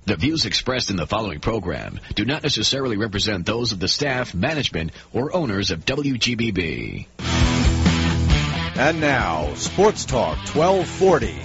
The views expressed in the following program do not necessarily represent those of the staff, management, or owners of WGBB. And now, Sports Talk 1240.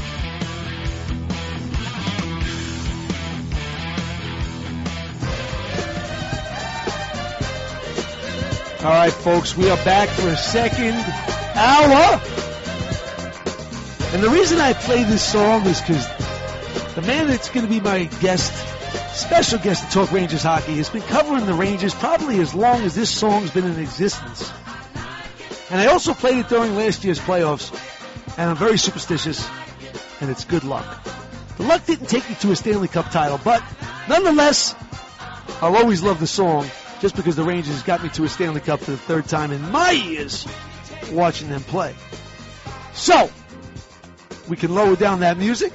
All right, folks, we are back for a second hour. And the reason I play this song is because the man that's going to be my guest, special guest to Talk Rangers Hockey, has been covering the Rangers probably as long as this song's been in existence. And I also played it during last year's playoffs, and I'm very superstitious, and it's good luck. The luck didn't take me to a Stanley Cup title, but nonetheless, I'll always love the song just because the Rangers got me to a Stanley Cup for the third time in my years watching them play. So, we can lower down that music,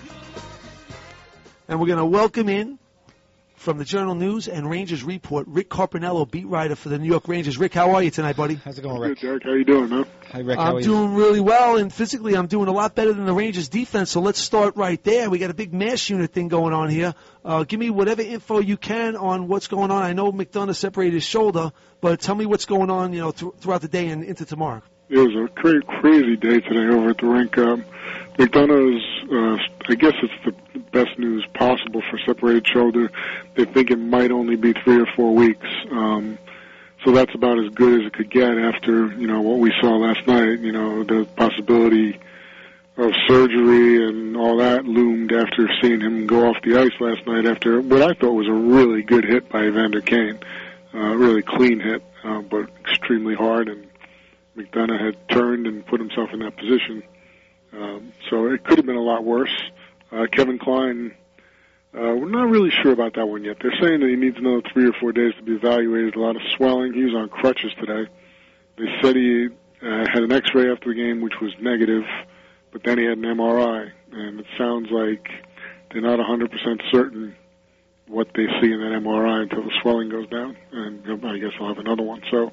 and we're going to welcome in from the Journal News and Rangers Report, Rick Carpinello, beat writer for the New York Rangers. Rick, how are you tonight, buddy? How's it going, Rick? Good, Derek. How you doing, man? Hi, Rick. I'm doing really well, and physically I'm doing a lot better than the Rangers defense, so let's start right there. We got a big mass unit thing going on here. Give me whatever info you can on what's going on. I know McDonough separated his shoulder, but tell me what's going on, throughout the day and into tomorrow. It was a crazy day today over at the rink. McDonough's, I guess it's the best news possible for separated shoulder. They think it might only be 3 or 4 weeks. So that's about as good as it could get after, what we saw last night. The possibility of surgery and all that loomed after seeing him go off the ice last night after what I thought was a really good hit by Evander Kane. Really clean hit, but extremely hard, and McDonough had turned and put himself in that position. So it could have been a lot worse. Kevin Klein, we're not really sure about that one yet. They're saying that he needs another 3 or 4 days to be evaluated. A lot of swelling. He was on crutches today. They said he had an X-ray after the game, which was negative, but then he had an MRI, and it sounds like they're not 100% certain what they see in that MRI until the swelling goes down, and I guess I'll have another one. So,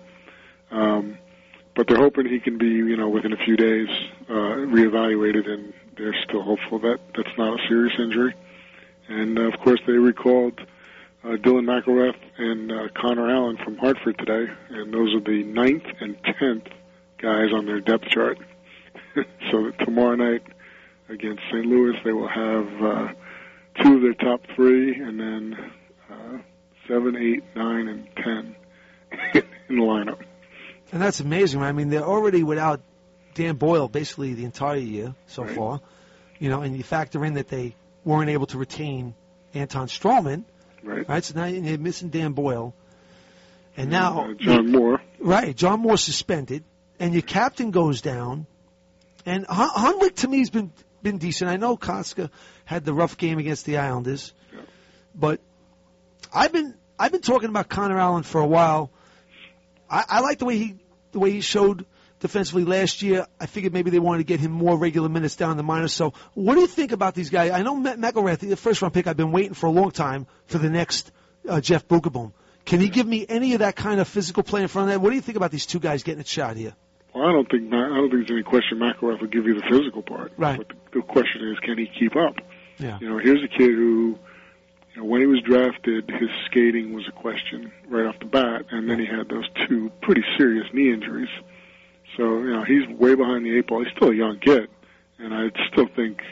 but they're hoping he can be, within a few days, reevaluated, and they're still hopeful that that's not a serious injury. And, of course, they recalled Dylan McIlrath and Connor Allen from Hartford today, and those are the 9th and 10th guys on their depth chart. So tomorrow night against St. Louis, they will have 2 of their top 3, and then 7, 8, 9, and 10 in the lineup. And that's amazing. I mean, they're already without Dan Boyle basically the entire year so far, and you factor in that they weren't able to retain Anton Strawman, right? So now you're missing Dan Boyle, and now John Moore, right? John Moore suspended, and your captain goes down, and Hunwick to me has been decent. I know Koska had the rough game against the Islanders, but I've been talking about Connor Allen for a while. I like the way he showed defensively last year. I figured maybe they wanted to get him more regular minutes down the minors. So what do you think about these guys? I know McIlrath, the first-round pick, I've been waiting for a long time for the next Jeff Bukaboom. Can he give me any of that kind of physical play in front of that? What do you think about these two guys getting a shot here? Well, I don't think there's any question McIlrath will give you the physical part. Right. But the question is, can he keep up? Yeah. Here's a kid who, when he was drafted, his skating was a question right off the bat, and then he had those 2 pretty serious knee injuries. So, he's way behind the 8 ball. He's still a young kid, and I think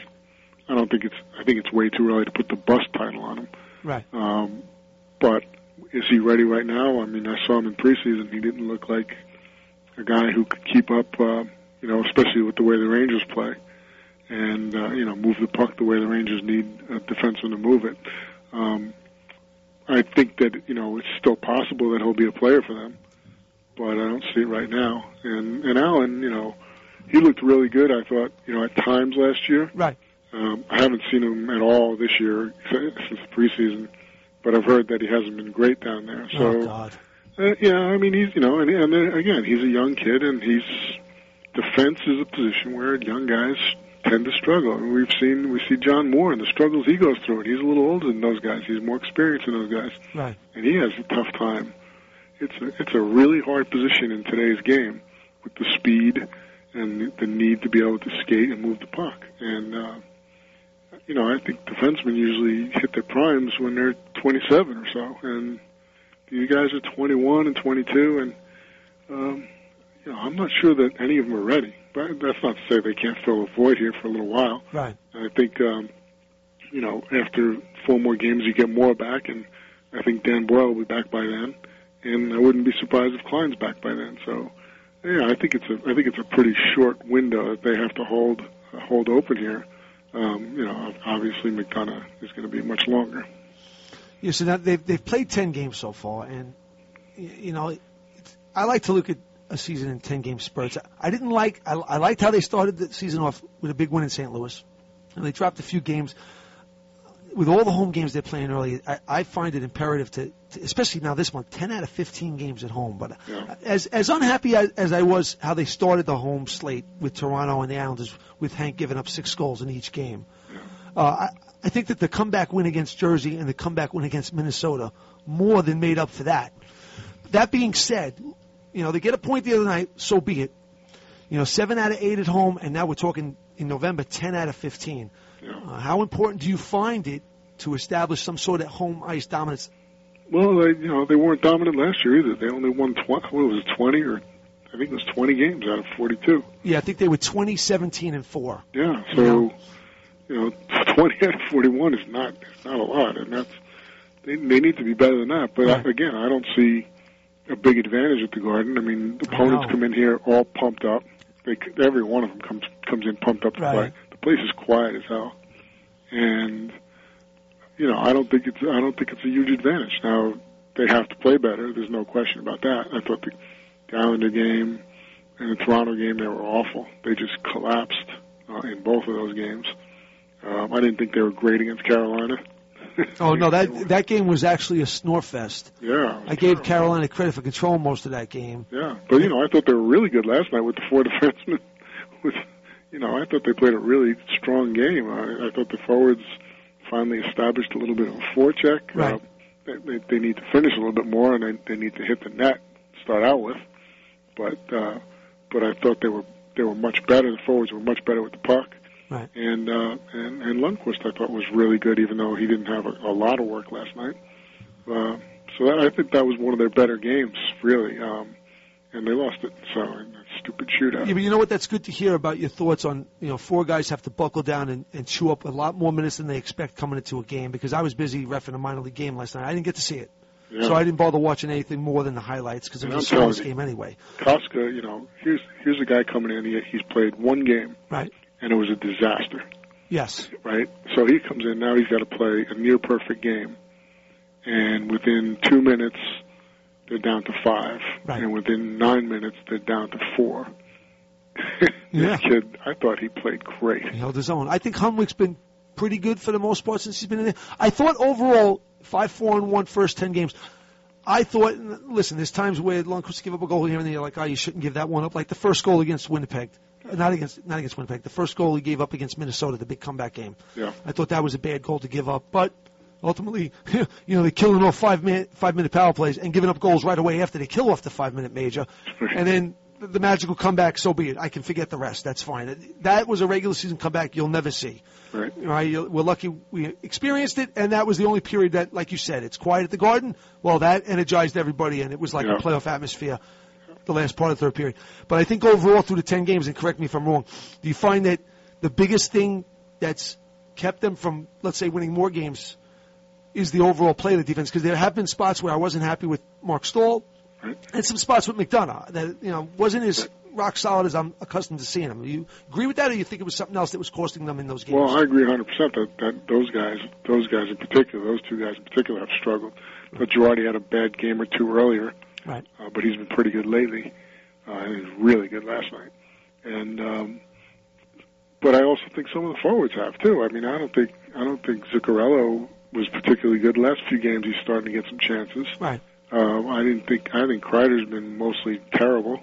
it's way too early to put the bust title on him. Right. But is he ready right now? I mean, I saw him in preseason. He didn't look like a guy who could keep up, especially with the way the Rangers play, and, move the puck the way the Rangers need a defenseman to move it. I think that, it's still possible that he'll be a player for them, but I don't see it right now. And Allen, he looked really good, I thought, at times last year. Right. I haven't seen him at all this year since the preseason, but I've heard that he hasn't been great down there. So, oh, God. I mean, he's, and again, he's a young kid, and defense is a position where young guys tend to struggle. And we see John Moore and the struggles he goes through. And he's a little older than those guys. He's more experienced than those guys. Right. And he has a tough time. It's a really hard position in today's game with the speed and the need to be able to skate and move the puck. And, I think defensemen usually hit their primes when they're 27 or so, and you guys are 21 and 22, and I'm not sure that any of them are ready. But that's not to say they can't fill a void here for a little while. Right. I think, after 4 more games, you get more back, and I think Dan Boyle will be back by then, and I wouldn't be surprised if Klein's back by then. So, yeah, I think it's a pretty short window that they have to hold open here. Obviously McDonough is going to be much longer. Yeah, so now they've played 10 games so far, and I like to look at a season in 10-game spurts. I liked how they started the season off with a big win in St. Louis, and they dropped a few games. With all the home games they're playing early, I find it imperative to, especially now this month, 10 out of 15 games at home. But as unhappy as I was how they started the home slate with Toronto and the Islanders, with Hank giving up 6 goals in each game, I think that the comeback win against Jersey and the comeback win against Minnesota more than made up for that. That being said, they get a point the other night, so be it. 7 out of 8 at home, and now we're talking in November, 10 out of 15. How important do you find it to establish some sort of home ice dominance? Well, they weren't dominant last year either. They only won 20 or I think it was 20 games out of 42. Yeah, I think they were 20, 17, and 4. Yeah, so 20 out of 41 is not a lot, and they need to be better than that. But again, I don't see a big advantage at the Garden. I mean, the opponents come in here all pumped up. Every one of them comes in pumped up to play. The place is quiet as hell, and I don't think it's a huge advantage. Now they have to play better. There's no question about that. I thought the Islander game and the Toronto game, they were awful. They just collapsed in both of those games. I didn't think they were great against Carolina. Oh no, that game was actually a snore fest. Yeah, I gave Carolina credit for controlling most of that game. Yeah, but I thought they were really good last night with the 4 defensemen. I thought they played a really strong game. I thought the forwards finally established a little bit of a forecheck. Right. They need to finish a little bit more, and they need to hit the net to start out with. But I thought they were much better. The forwards were much better with the puck. Right. And Lundqvist, I thought, was really good, even though he didn't have a lot of work last night. I think that was one of their better games, really. And they lost it, so in a stupid shootout. Yeah, but you know what? That's good to hear about your thoughts on, 4 guys have to buckle down and chew up a lot more minutes than they expect coming into a game, because I was busy reffing a minor league game last night. I didn't get to see it. Yeah. So I didn't bother watching anything more than the highlights because it was a close game anyway. Koska, here's a guy coming in. He's played 1 game. Right. And it was a disaster. Yes. Right? So he comes in, now he's got to play a near-perfect game. And within 2 minutes, they're down to 5. Right. And within 9 minutes, they're down to 4. Yeah. This kid, I thought he played great. He held his own. I think Hunwick's been pretty good for the most part since he's been in there. I thought overall, 5-4-1 first 10 games. I thought, listen, there's times where Lundqvist give up a goal here and there, you're like, you shouldn't give that one up. Like the first goal against Winnipeg. Not against Winnipeg. The first goal he gave up against Minnesota, the big comeback game. Yeah. I thought that was a bad goal to give up, but ultimately, they're killing off 5-minute power plays and giving up goals right away after they kill off the 5-minute major, and then the magical comeback. So be it. I can forget the rest. That's fine. That was a regular season comeback you'll never see. Right. We're lucky we experienced it, and that was the only period that, like you said, it's quiet at the Garden. Well, that energized everybody, and it was like a playoff atmosphere. The last part of the third period. But I think overall through the 10 games, and correct me if I'm wrong, do you find that the biggest thing that's kept them from, let's say, winning more games is the overall play of the defense? Because there have been spots where I wasn't happy with Mark Stahl, and some spots with McDonough that wasn't as rock solid as I'm accustomed to seeing him. Do you agree with that, or do you think it was something else that was costing them in those games? Well, I agree 100% that those guys in particular, those 2 guys in particular, have struggled. But Girardi had a bad game or 2 earlier. Right. But he's been pretty good lately. He was really good last night. And but I also think some of the forwards have too. I mean, I don't think Zuccarello was particularly good. The last few games he's starting to get some chances. Right. I think Kreider's been mostly terrible.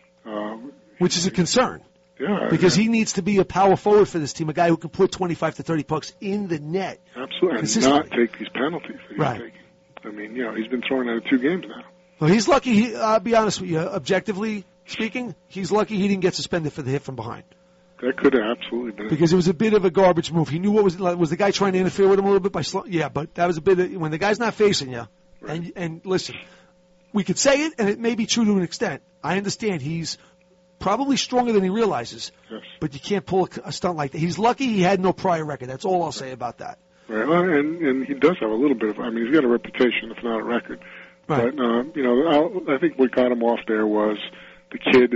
Which is a concern. Yeah. Because he needs to be a power forward for this team, a guy who can put 25 to 30 pucks in the net. Absolutely. And not take these penalties that he's taking. I mean, he's been throwing out of 2 games now. Well, he's lucky. I'll be honest with you. Objectively speaking, he's lucky he didn't get suspended for the hit from behind. That could have absolutely been it. Because it was a bit of a garbage move. He knew what was the guy trying to interfere with him a little bit by yeah, but that was a bit of, when the guy's not facing you. Right. And listen, we could say it, and it may be true to an extent. I understand he's probably stronger than he realizes. Yes. But you can't pull a stunt like that. He's lucky he had no prior record. That's all I'll say about that. Right. Well, and he does have a little bit of. I mean, he's got a reputation, if not a record. Right. But I think what got him off there was the kid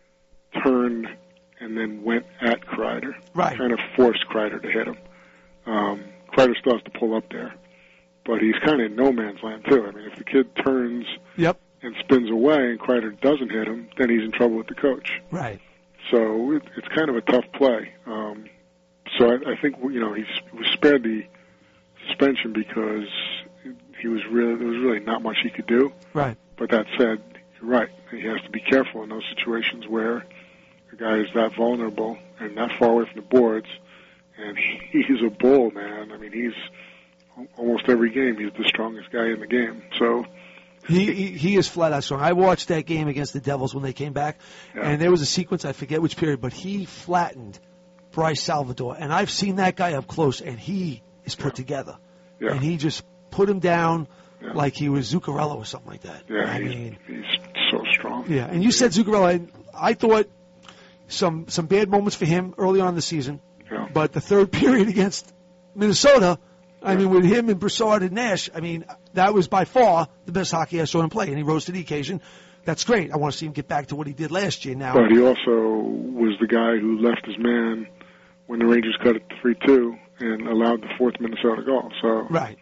turned and then went at Kreider. Right. Kind of forced Kreider to hit him. Kreider still has to pull up there, but he's kind of in no man's land too. I mean, if the kid turns and spins away and Kreider doesn't hit him, then he's in trouble with the coach. Right. So it's kind of a tough play. So I think he was spared the suspension because there was really not much he could do. Right. But that said, you're right. He has to be careful in those situations where the guy is that vulnerable and that far away from the boards, and he's a bull, man. I mean, he's almost every game he's the strongest guy in the game. So he is flat out strong. I watched that game against the Devils when they came back, and there was a sequence, I forget which period, but he flattened Bryce Salvador, and I've seen that guy up close, and he is put together. Yeah. And he just put him down like he was Zuccarello or something like that. Yeah, he's so strong. Yeah, and you said Zuccarello, and I thought some bad moments for him early on in the season, but the third period against Minnesota, I mean, with him and Brassard and Nash, I mean, that was by far the best hockey I saw him play, and he rose to the occasion. That's great. I want to see him get back to what he did last year now. But he also was the guy who left his man when the Rangers cut it to 3-2 and allowed the fourth Minnesota goal. So, right.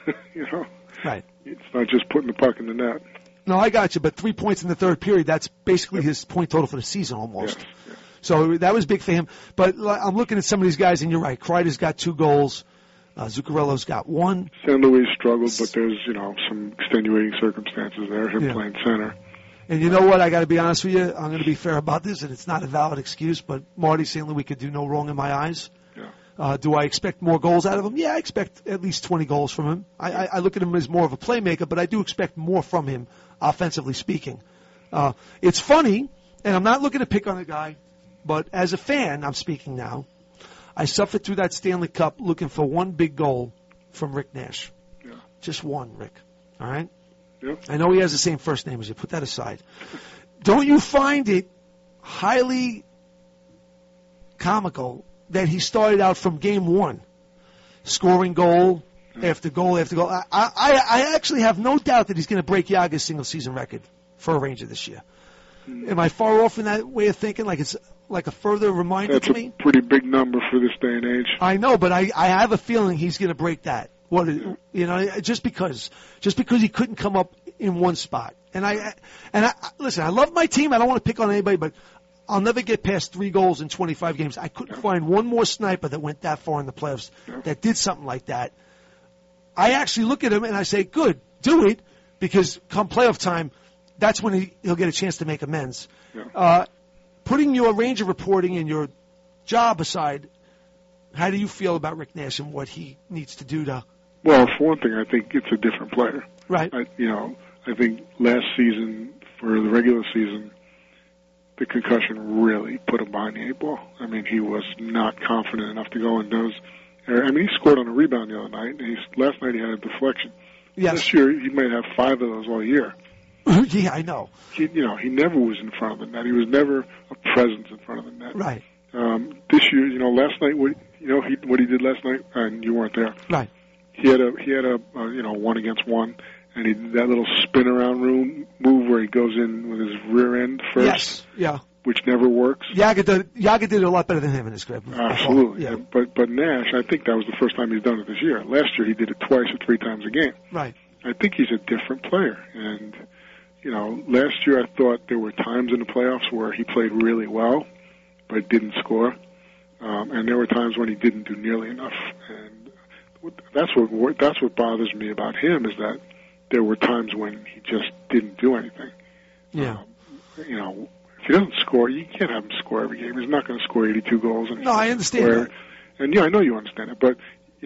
Right. It's not just putting the puck in the net. No, I got you, but 3 points in the third period, that's basically his point total for the season almost. Yes. So that was big for him. But I'm looking at some of these guys, and you're right. Kreider's got 2 goals. Zuccarello's got 1. San Luis struggled, but there's, some extenuating circumstances there, him playing center. And you know what? I got to be honest with you. I'm going to be fair about this, and it's not a valid excuse, but Marty St. Louis could do no wrong in my eyes. Yeah. Do I expect more goals out of him? Yeah, I expect at least 20 goals from him. I look at him as more of a playmaker, but I do expect more from him, offensively speaking. It's funny, and I'm not looking to pick on a guy, but as a fan, I'm speaking now, I suffered through that Stanley Cup looking for one big goal from Rick Nash. Yeah. Just one, Rick. All right? Yep. I know he has the same first name as you. Put that aside. Don't you find it highly comical that he started out from game 1, scoring goal after goal after goal? I actually have no doubt that he's going to break Yager's single-season record for a Ranger this year. Am I far off in that way of thinking? Like it's like a further reminder to me? That's a pretty big number for this day and age. I know, but I have a feeling he's going to break that. Just because he couldn't come up in one spot. And I listen, I love my team. I don't want to pick on anybody, but I'll never get past 3 goals in 25 games. I couldn't find one more sniper that went that far in the playoffs that did something like that. I actually look at him and I say, good, do it, because come playoff time, that's when he'll get a chance to make amends. Yeah. Putting your Ranger reporting and your job aside, how do you feel about Rick Nash and what he needs to do to... Well, for one thing, I think it's a different player. Right. I think last season, for the regular season, the concussion really put him behind the 8 ball. I mean, he was not confident enough to go in those. I mean, he scored on a rebound the other night. Last night he had a deflection. Yes. This year he might have 5 of those all year. Yeah, I know. He never was in front of the net. He was never a presence in front of the net. Right. This year, last night, what he did last night, and you weren't there. Right. He had a 1-against-1, and he did that little spin around move where he goes in with his rear end first. Yes. Yeah. Which never works. Yager did it a lot better than him in his career. Absolutely. Yeah. But Nash, I think that was the first time he's done it this year. Last year he did it twice or 3 times a game. Right. I think he's a different player. And, last year I thought there were times in the playoffs where he played really well, but didn't score. And there were times when he didn't do nearly enough. And that's what bothers me about him, is that there were times when he just didn't do anything. Yeah. If he doesn't score, you can't have him score every game. He's not going to score 82 goals. No, I understand that. And I know you understand it, but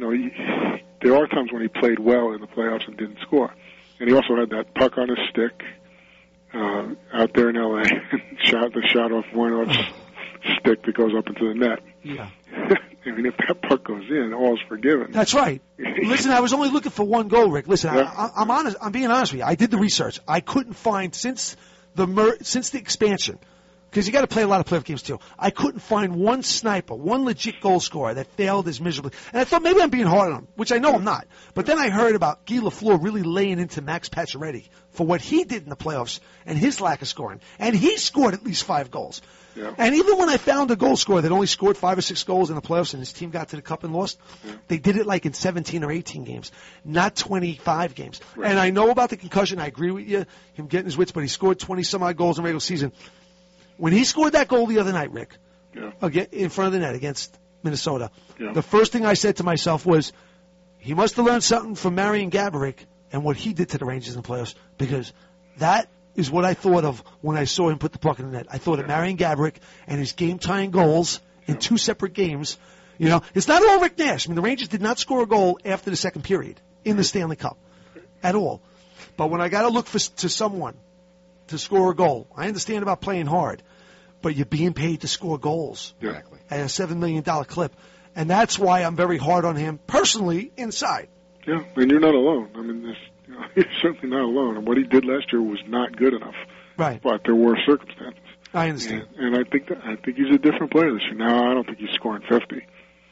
there are times when he played well in the playoffs and didn't score. And he also had that puck on his stick out there in L.A. shot off Warnock's stick that goes up into the net. Yeah. I mean, if that puck goes in, all's forgiven. That's right. Listen, I was only looking for one goal, Rick. Listen, Yeah. I'm honest. I'm being honest with you. I did the research. I couldn't find since the expansion, because you got to play a lot of playoff games too. I couldn't find one sniper, one legit goal scorer that failed as miserably. And I thought maybe I'm being hard on him, which I know I'm not. But then I heard about Guy Lafleur really laying into Max Pacioretty for what he did in the playoffs and his lack of scoring. And he scored at least 5 goals. Yeah. And even when I found a goal scorer that only scored 5 or 6 goals in the playoffs and his team got to the cup and lost, they did it like in 17 or 18 games, not 25 games. Right. And I know about the concussion. I agree with you, him getting his wits, but he scored 20-some-odd goals in regular season. When he scored that goal the other night, Rick, again, in front of the net against Minnesota, the first thing I said to myself was, he must have learned something from Marian Gaborik and what he did to the Rangers in the playoffs, because that is what I thought of when I saw him put the puck in the net. I thought of Marian Gaborik and his game-tying goals in 2 separate games. You know, it's not all Rick Nash. I mean, the Rangers did not score a goal after the second period in the Stanley Cup at all. But when I got to look to someone to score a goal, I understand about playing hard, but you're being paid to score goals Exactly. at a $7 million clip. And that's why I'm very hard on him personally inside. Yeah, and you're not alone. I mean, he's certainly not alone. And what he did last year was not good enough. Right. But there were circumstances. I understand. And I think he's a different player this year. Now, I don't think he's scoring 50.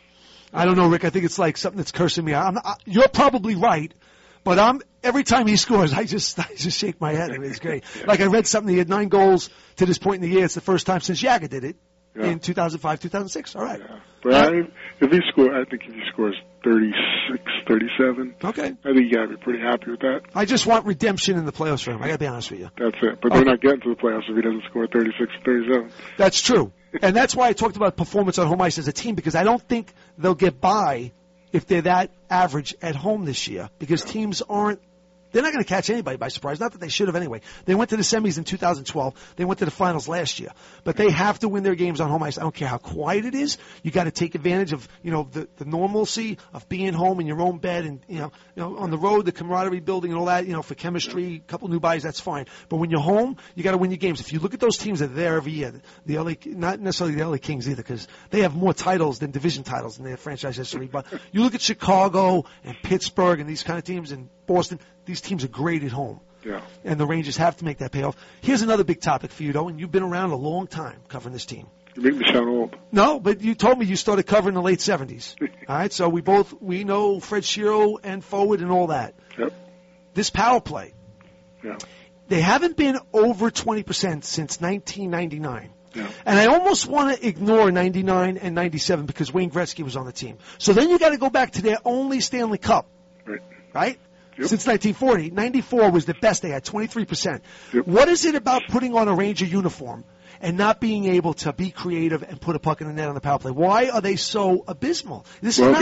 I don't know, Rick. I think it's like something that's cursing me. You're probably right, but every time he scores, I just shake my head. I mean, it's great. Like I read something. He had 9 goals to this point in the year. It's the first time since Jagger did it in 2005, 2006. All right. Yeah. But if he scores 36, 37, okay, I think you got to be pretty happy with that. I just want redemption in the playoffs for him. I got to be honest with you. That's it. But they're not getting to the playoffs if he doesn't score 36 or 37. That's true. And that's why I talked about performance on home ice as a team, because I don't think they'll get by if they're that average at home this year, because teams they're not going to catch anybody by surprise. Not that they should have anyway. They went to the semis in 2012. They went to the finals last year. But they have to win their games on home ice. I don't care how quiet it is. You got to take advantage of, the normalcy of being home in your own bed and, on the road, the camaraderie building and all that, for chemistry, a couple new bodies, that's fine. But when you're home, you got to win your games. If you look at those teams that are there every year, the LA, not necessarily the LA Kings either, because they have more titles than division titles in their franchise history. But you look at Chicago and Pittsburgh and these kind of teams and Boston, these teams are great at home. Yeah. And the Rangers have to make that payoff. Here's another big topic for you, though, and you've been around a long time covering this team. You make me sound old. No, but you told me you started covering in the late 70s. All right, so we know Fred Shero and forward and all that. Yep. This power play. Yeah. They haven't been over 20% since 1999. Yeah. And I almost want to ignore 99 and 97 because Wayne Gretzky was on the team. So then you got to go back to their only Stanley Cup. Right? Yep. Since 1940. 94 was the best they had, 23%. Yep. What is it about putting on a Ranger uniform and not being able to be creative and put a puck in the net on the power play? Why are they so abysmal? This is not...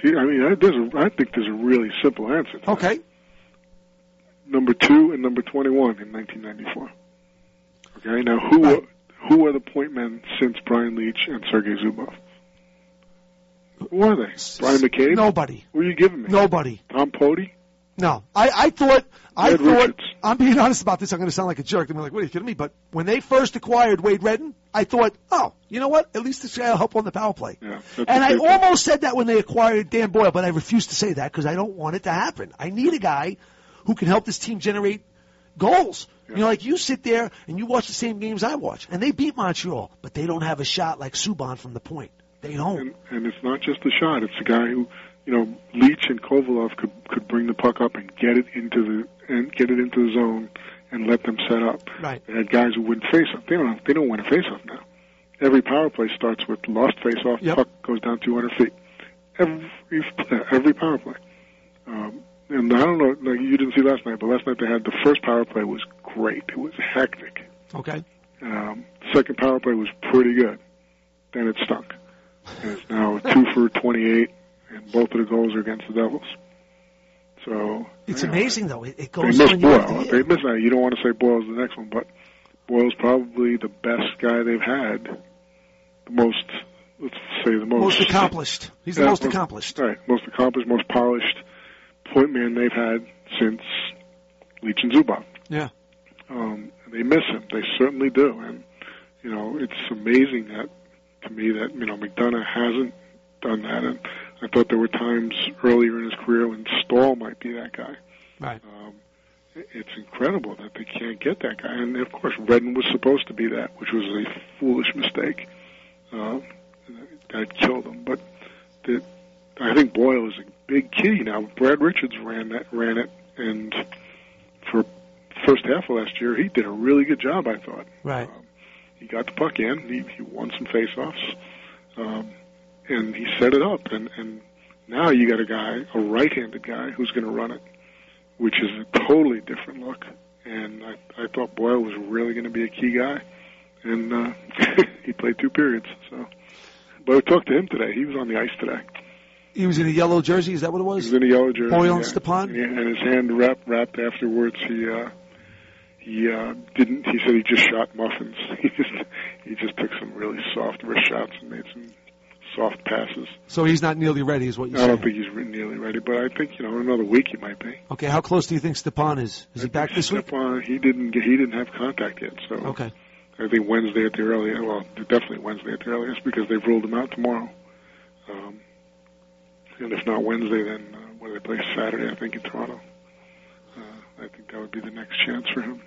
I think there's a really simple answer to Okay. that. Number 2 and number 21 in 1994. Okay, now who are the point men since Brian Leach and Sergei Zubov? Who are they? Brian McCabe? Nobody. Who are you giving me? Nobody. Tom Pody? No. I thought, Richards. I'm being honest about this, I'm going to sound like a jerk. I'm like, what are you kidding me? But when they first acquired Wade Redden, I thought, oh, you know what? At least this guy will help on the power play. Yeah, and I almost said that when they acquired Dan Boyle, but I refused to say that because I don't want it to happen. I need a guy who can help this team generate goals. Yeah. Like you sit there and you watch the same games I watch, and they beat Montreal, but they don't have a shot like Subban from the point. They don't. And it's not just the shot. It's the guy who, Leach and Kovalov could bring the puck up and get it into the zone and let them set up. Right. They had guys who wouldn't face up. They don't win a face off now. Every power play starts with lost face off. Yep. Puck goes down 200 feet. Every power play. And I don't know, like you didn't see last night, but last night they had the first power play was great. It was hectic. Okay. Second power play was pretty good. Then it stunk. And it's now 2 for 28, and both of the goals are against the Devils. So it's amazing, though. It goes. They miss when Boyle. They miss that. You don't want to say Boyle's the next one, but Boyle's probably the best guy they've had. Most accomplished. He's the most accomplished. Right, most accomplished, most polished point man they've had since Leach and Zubov. Yeah. They miss him. They certainly do. And, it's amazing that to me that, McDonough hasn't done that. And I thought there were times earlier in his career when Stahl might be that guy. Right. It's incredible that they can't get that guy. And, of course, Redden was supposed to be that, which was a foolish mistake. That killed him. But I think Boyle is a big key now. Brad Richards ran it, and for first half of last year, he did a really good job, I thought. Right. He got the puck in. He won some faceoffs, and he set it up. And now you got a right-handed guy who's going to run it, which is a totally different look. And I thought Boyle was really going to be a key guy, and he played 2 periods. So, but I talked to him today. He was on the ice today. He was in a yellow jersey. Is that what it was? He was in a yellow jersey. Boyle and Stepan. And his hand wrapped afterwards. He didn't. He said he just shot muffins. He just took some really soft wrist shots and made some soft passes. So he's not nearly ready, is what you're saying? I saying? don't think he's nearly ready, but I think in another week he might be. Okay, how close do you think Stepan is? Is he back this week? Stepan, he didn't have contact yet. So okay. I think Wednesday at the earliest. Well, definitely Wednesday at the earliest because they've ruled him out tomorrow. And if not Wednesday, then when they play Saturday, I think in Toronto. I think that would be the next chance for him.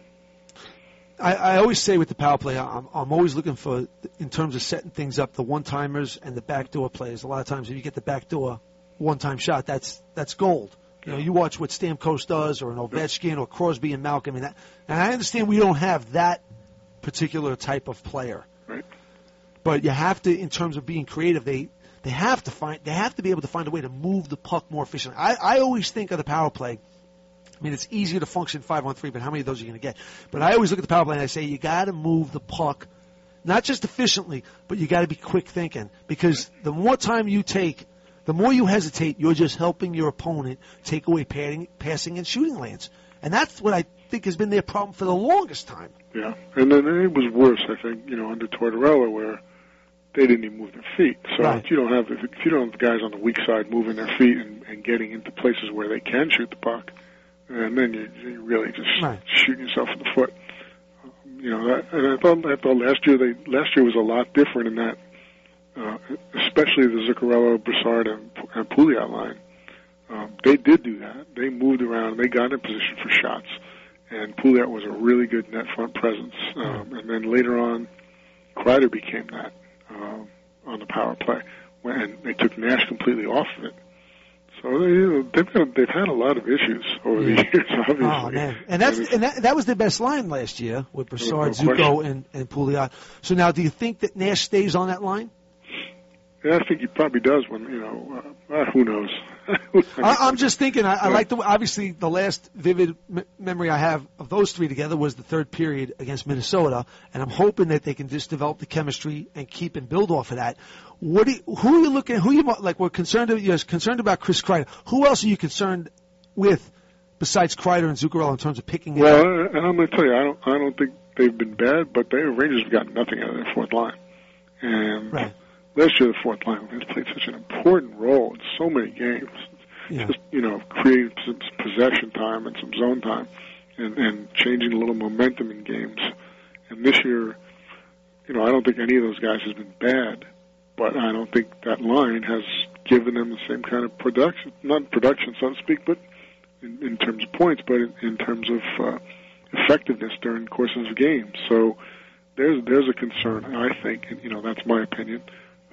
I always say with the power play, I'm always looking for, in terms of setting things up, the one-timers and the backdoor plays. A lot of times if you get the backdoor one-time shot, that's gold. You watch what Stamkos does or an Ovechkin or Crosby and Malcolm. And I understand we don't have that particular type of player. Right. But you have to, in terms of being creative, they have to be able to find a way to move the puck more efficiently. I always think of the power play. I mean, it's easier to function 5-on-3, but how many of those are you going to get? But I always look at the power play and I say you got to move the puck, not just efficiently, but you got to be quick thinking because the more time you take, the more you hesitate, you're just helping your opponent take away passing and shooting lanes, and that's what I think has been their problem for the longest time. Yeah, and then it was worse, I think, under Tortorella where they didn't even move their feet. So right. if you don't have the guys on the weak side moving their feet and getting into places where they can shoot the puck. And then you really just shooting yourself in the foot. And I thought last year was a lot different in that, especially the Zuccarello, Brassard, and Pouliot line. They did do that. They moved around. They got in position for shots, and Pouliot was a really good net front presence. And then later on, Kreider became that on the power play, and they took Nash completely off of it. So they've had a lot of issues over the years, obviously. Oh man, and that was their best line last year with Brassard, Zucco, and Pouliot. So now, do you think that Nash stays on that line? Yeah, I think he probably does. When who knows? I'm just thinking. I like obviously the last vivid memory I have of those three together was the third period against Minnesota, and I'm hoping that they can just develop the chemistry and keep and build off of that. Who are you looking at? We're concerned. You're concerned about Chris Kreider. Who else are you concerned with besides Kreider and Zuccarello in terms of picking it up? Well, and I'm going to tell you, I don't think they've been bad, but the Rangers have gotten nothing out of their fourth line. And last year, the fourth line has played such an important role in so many games. Yeah. Just creating some possession time and some zone time, and changing a little momentum in games. And this year, I don't think any of those guys has been bad. But I don't think that line has given them the same kind of production, not production, so to speak, but in terms of points, but in terms of effectiveness during courses of games. So there's a concern, I think, and that's my opinion.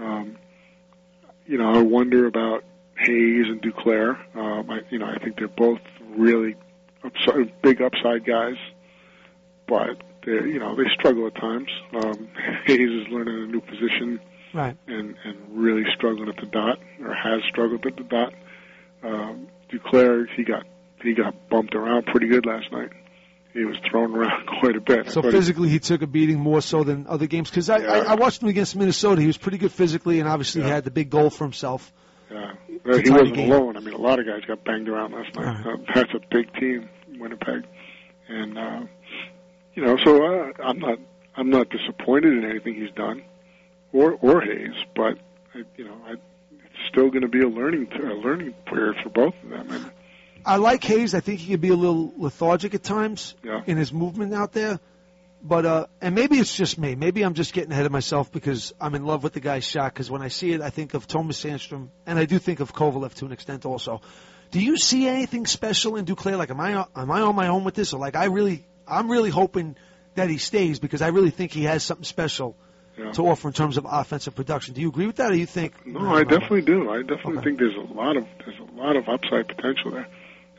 I wonder about Hayes and Duclair. I think they're both really big upside guys, but they struggle at times. Hayes is learning a new position. Right. And really struggling at the dot, or has struggled at the dot. Duclair, he got bumped around pretty good last night. He was thrown around quite a bit. So physically, he took a beating more so than other games. Because I watched him against Minnesota. He was pretty good physically, and obviously he had the big goal for himself. Yeah, he wasn't alone. I mean, a lot of guys got banged around last night. Right. That's a big team, Winnipeg, and so I'm not disappointed in anything he's done. Or Hayes, but it's still going to be a learning period for both of them. And I like Hayes. I think he can be a little lethargic at times in his movement out there. But and maybe it's just me. Maybe I'm just getting ahead of myself because I'm in love with the guy's shot. Because when I see it, I think of Thomas Sandstrom, and I do think of Kovalev to an extent also. Do you see anything special in Duclair? Like, am I on my own with this, or like I'm really hoping that he stays because I really think he has something special to offer in terms of offensive production. Do you agree with that, or do you think? No, I definitely do. I definitely think there's a lot of upside potential there.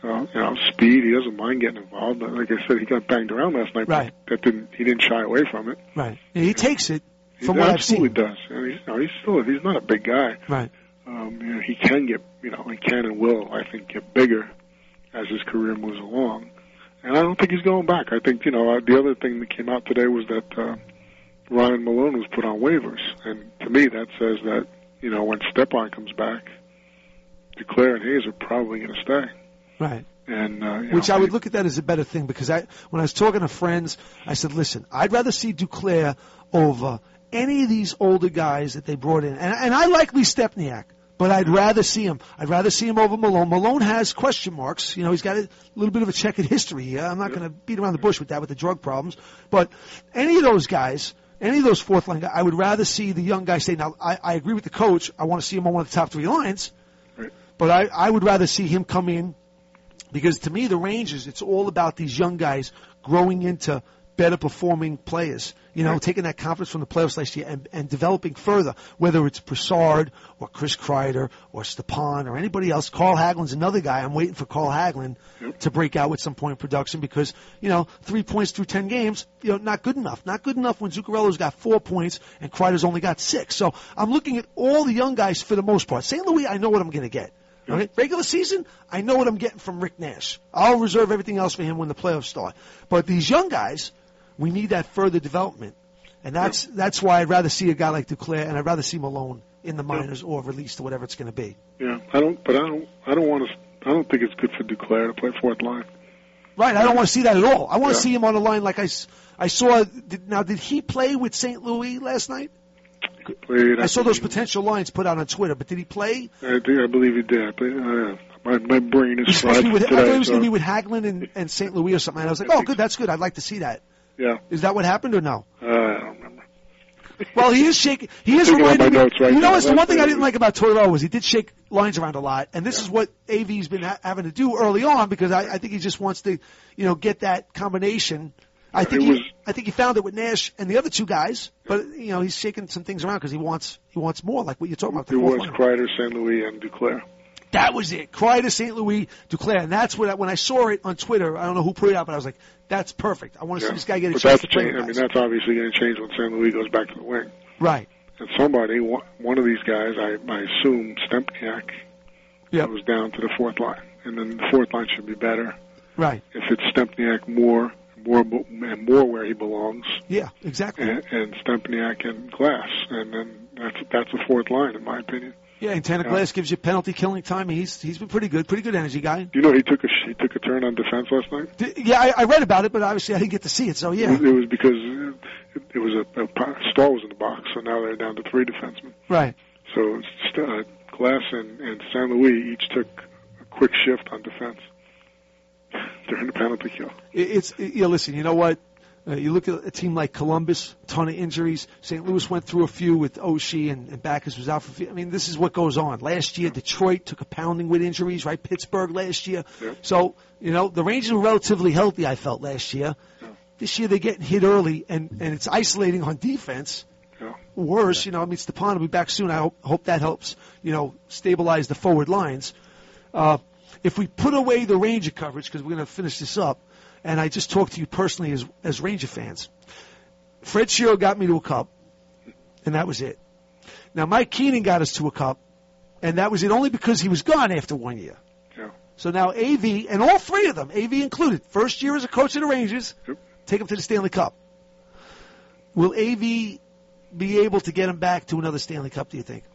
Speed. He doesn't mind getting involved. Like I said, he got banged around last night. Right. But he didn't shy away from it. Right. And he takes it from what I've seen. He absolutely does. And he's not a big guy. Right. He can get, he can and will, I think, get bigger as his career moves along. And I don't think he's going back. I think, the other thing that came out today was that Ryan Malone was put on waivers. And to me, that says that, when Stepan comes back, Duclair and Hayes are probably going to stay. Right. And which I would look at that as a better thing because when I was talking to friends, I said, listen, I'd rather see Duclair over any of these older guys that they brought in. And I like Lee Stepniak, but I'd rather see him. I'd rather see him over Malone. Malone has question marks. He's got a little bit of a checkered history here. I'm not going to beat around the bush with that, with the drug problems. But any of those guys, any of those fourth-line guys, I would rather see the young guys stay. Now, I agree with the coach. I want to see him on one of the top three lines. Right. But I would rather see him come in because, to me, the Rangers, it's all about these young guys growing into better-performing players. Taking that confidence from the playoffs last year and developing further, whether it's Brassard or Chris Kreider or Stepan or anybody else. Carl Hagelin's another guy. I'm waiting for Carl Hagelin to break out at some point in production because, 3 points through 10 games, not good enough. Not good enough when Zuccarello's got 4 points and Kreider's only got 6. So I'm looking at all the young guys for the most part. St. Louis, I know what I'm going to get. Okay? Regular season, I know what I'm getting from Rick Nash. I'll reserve everything else for him when the playoffs start. But these young guys, we need that further development. And that's why I'd rather see a guy like Duclair, and I'd rather see Malone in the minors or released or whatever it's going to be. Yeah, I don't think it's good for Duclair to play fourth line. Right, I don't want to see that at all. I want to see him on the line like I saw. Did he play with St. Louis last night? Played, I saw those potential lines put out on Twitter, but did he play? I believe he did. My brain is fried today. I thought he was going to be with Hagelin and St. Louis or something. And I was like, oh, good, that's good. I'd like to see that. Yeah. Is that what happened or no? I don't remember. Well, he is shaking. He is reminding me. Right it's the one thing I didn't like about Tortorella was he did shake lines around a lot, and this is what AV's been having to do early on because I think he just wants to, get that combination. I think he found it with Nash and the other two guys, but he's shaking some things around because he wants more, like what you're talking about. It was Kreider, St. Louis, and Duclair. That was it. Kreider, St. Louis, Duclair, and that's what when I saw it on Twitter. I don't know who put it out, but I was like, "That's perfect. I want to see this guy get a chance to play." That's obviously going to change when St. Louis goes back to the wing. Right. And one of these guys, I assume Stempniak, goes down to the fourth line, and then the fourth line should be better. Right. If it's Stempniak more where he belongs. Yeah, exactly. And Stempniak and Glass, and then that's a fourth line in my opinion. Yeah, and Tanner Glass gives you penalty killing time. He's been pretty good energy guy. He took a turn on defense last night. I read about it, but obviously I didn't get to see it. So yeah, it was because it was Stahl was in the box, so now they're down to 3 defensemen. Right. So Glass and San Luis each took a quick shift on defense during the penalty kill. Listen, you know what? You look at a team like Columbus, ton of injuries. St. Louis went through a few with Oshie and Backus was out for a few. I mean, this is what goes on. Last year, Detroit took a pounding with injuries, right? Pittsburgh last year. Yeah. So, the Rangers were relatively healthy, I felt, last year. Yeah. This year, they're getting hit early, and it's isolating on defense. Yeah. Worse, Stepan will be back soon. I hope that helps, stabilize the forward lines. If we put away the Ranger coverage, because we're going to finish this up, and I just talked to you personally as Ranger fans. Fred Shero got me to a cup, and that was it. Now, Mike Keenan got us to a cup, and that was it only because he was gone after 1 year. Yeah. So now AV, and all 3 of them, AV included, first year as a coach of the Rangers, take them to the Stanley Cup. Will AV be able to get him back to another Stanley Cup, do you think?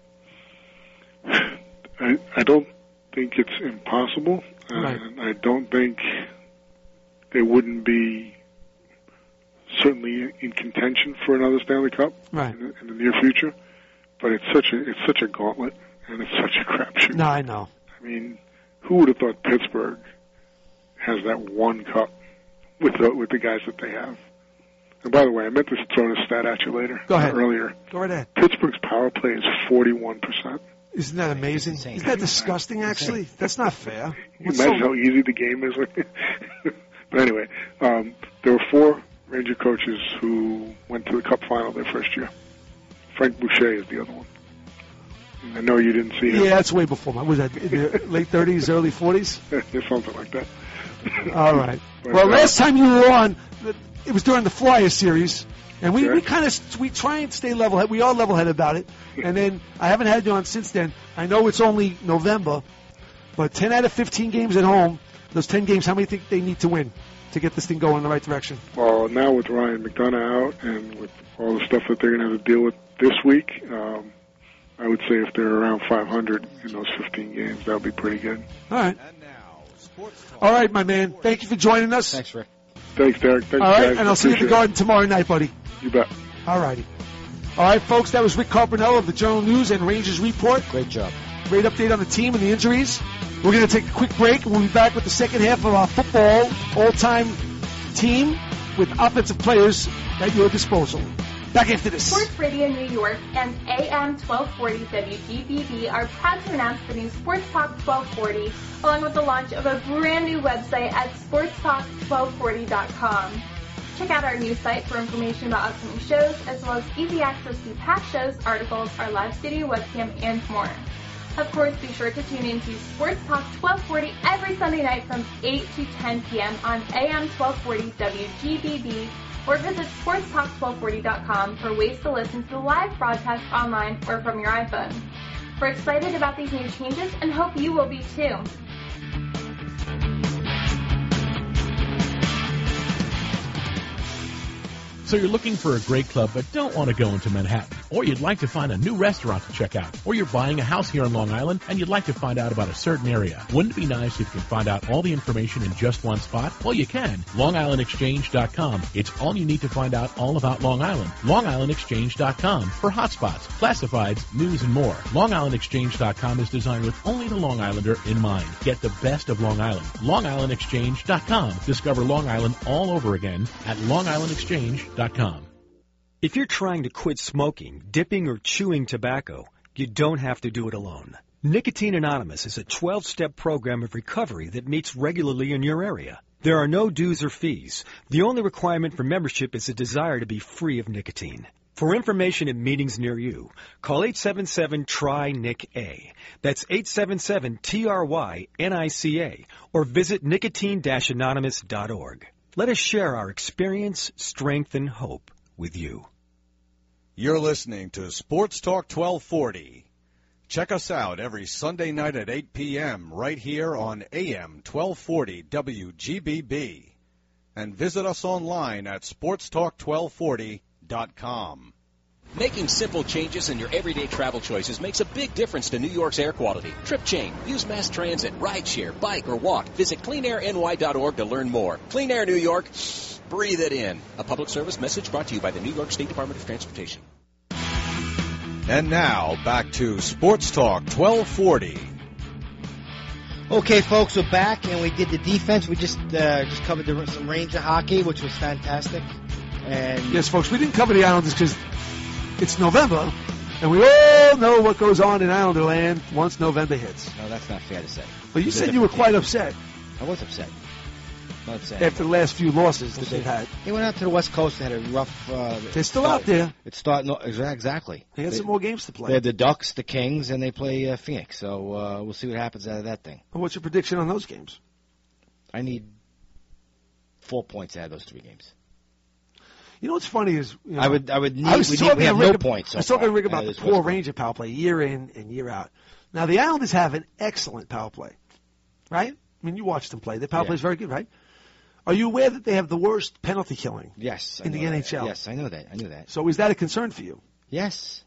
I don't think it's impossible. Right. I don't think they wouldn't be certainly in contention for another Stanley Cup in the near future. But it's such a gauntlet, and it's such a crapshoot. No, I know. I mean, who would have thought Pittsburgh has that one cup with the guys that they have? And by the way, I meant to throw this stat at you later. Go ahead. Earlier. Go right ahead. Pittsburgh's power play is 41%. Isn't that amazing? Isn't that disgusting, actually? That's not fair. Can you imagine how easy the game is? But anyway, there were 4 Ranger coaches who went to the Cup final their first year. Frank Boucher is the other one. I know you didn't see him. Yeah, that's way before mine. Was that in the late 30s, early 40s? Something like that. All right. Well, last time you were on, it was during the Flyer series, and we try and stay level-headed. We are level-headed about it. And then I haven't had you on since then. I know it's only November, but 10 out of 15 games at home, those 10 games, how many think they need to win to get this thing going in the right direction? Well, now with Ryan McDonough out and with all the stuff that they're going to have to deal with this week, I would say if they're around 500 in those 15 games, that would be pretty good. All right. All right, my man. Thank you for joining us. Thanks, Rick. Thanks, Derek. Thanks, all right, guys. and I'll see you at the Garden tomorrow night, buddy. You bet. All righty. All right, folks, that was Rick Carpinello of the Journal News and Rangers Report. Great job. Great update on the team and the injuries. We're going to take a quick break, and we'll be back with the second half of our football all-time team with offensive players at your disposal. Back after this. Sports Radio New York and AM 1240 WGBB are proud to announce the new Sports Talk 1240, along with the launch of a brand new website at sportstalk1240.com. Check out our new site for information about upcoming shows, as well as easy access to past shows, articles, our live studio webcam, and more. Of course, be sure to tune in to Sports Talk 1240 every Sunday night from 8 to 10 p.m. on AM 1240 WGBB, or visit sportstalk1240.com for ways to listen to the live broadcast online or from your iPhone. We're excited about these new changes and hope you will be too. So you're looking for a great club but don't want to go into Manhattan, or you'd like to find a new restaurant to check out, or you're buying a house here on Long Island and you'd like to find out about a certain area. Wouldn't it be nice if you can find out all the information in just one spot? Well, you can. LongIslandExchange.com. It's all you need to find out all about Long Island. LongIslandExchange.com for hotspots, classifieds, news, and more. LongIslandExchange.com is designed with only the Long Islander in mind. Get the best of Long Island. LongIslandExchange.com. Discover Long Island all over again at LongIslandExchange.com. If you're trying to quit smoking, dipping, or chewing tobacco, you don't have to do it alone. Nicotine Anonymous is a 12-step program of recovery that meets regularly in your area. There are no dues or fees. The only requirement for membership is a desire to be free of nicotine. For information at meetings near you, call 877-TRY-NIC-A. That's 877-TRY-NICA, or visit nicotine-anonymous.org. Let us share our experience, strength, and hope with you. You're listening to Sports Talk 1240. Check us out every Sunday night at 8 p.m. right here on AM 1240 WGBB. And visit us online at sportstalk1240.com. Making simple changes in your everyday travel choices makes a big difference to New York's air quality. Trip change, use mass transit, rideshare, bike, or walk. Visit cleanairny.org to learn more. Clean Air New York, breathe it in. A public service message brought to you by the New York State Department of Transportation. And now, back to Sports Talk 1240. Okay, folks, we're back, and we did the defense. We just covered some Ranger hockey, which was fantastic. And yes, folks, we didn't cover the Islanders because it's November, and we all know what goes on in Islander land once November hits. No, that's not fair to say. Well, you said you were quite upset. I was upset. Not upset. After the last few losses that they've had. They went out to the West Coast and had a rough... They're still out there. It's starting... Exactly. They had some more games to play. They had the Ducks, the Kings, and they play Phoenix. So we'll see what happens out of that thing. And what's your prediction on those games? I need 4 points out of those 3 games. You know what's funny is... You know, I would need... We have no points. I was talking to Rick about the poor Ranger power play year in and year out. Now, the Islanders have an excellent power play, right? I mean, you watched them play. Their power play is very good, right? Are you aware that they have the worst penalty killing in the NHL? Yes, I know that. I knew that. So is that a concern for you? Yes.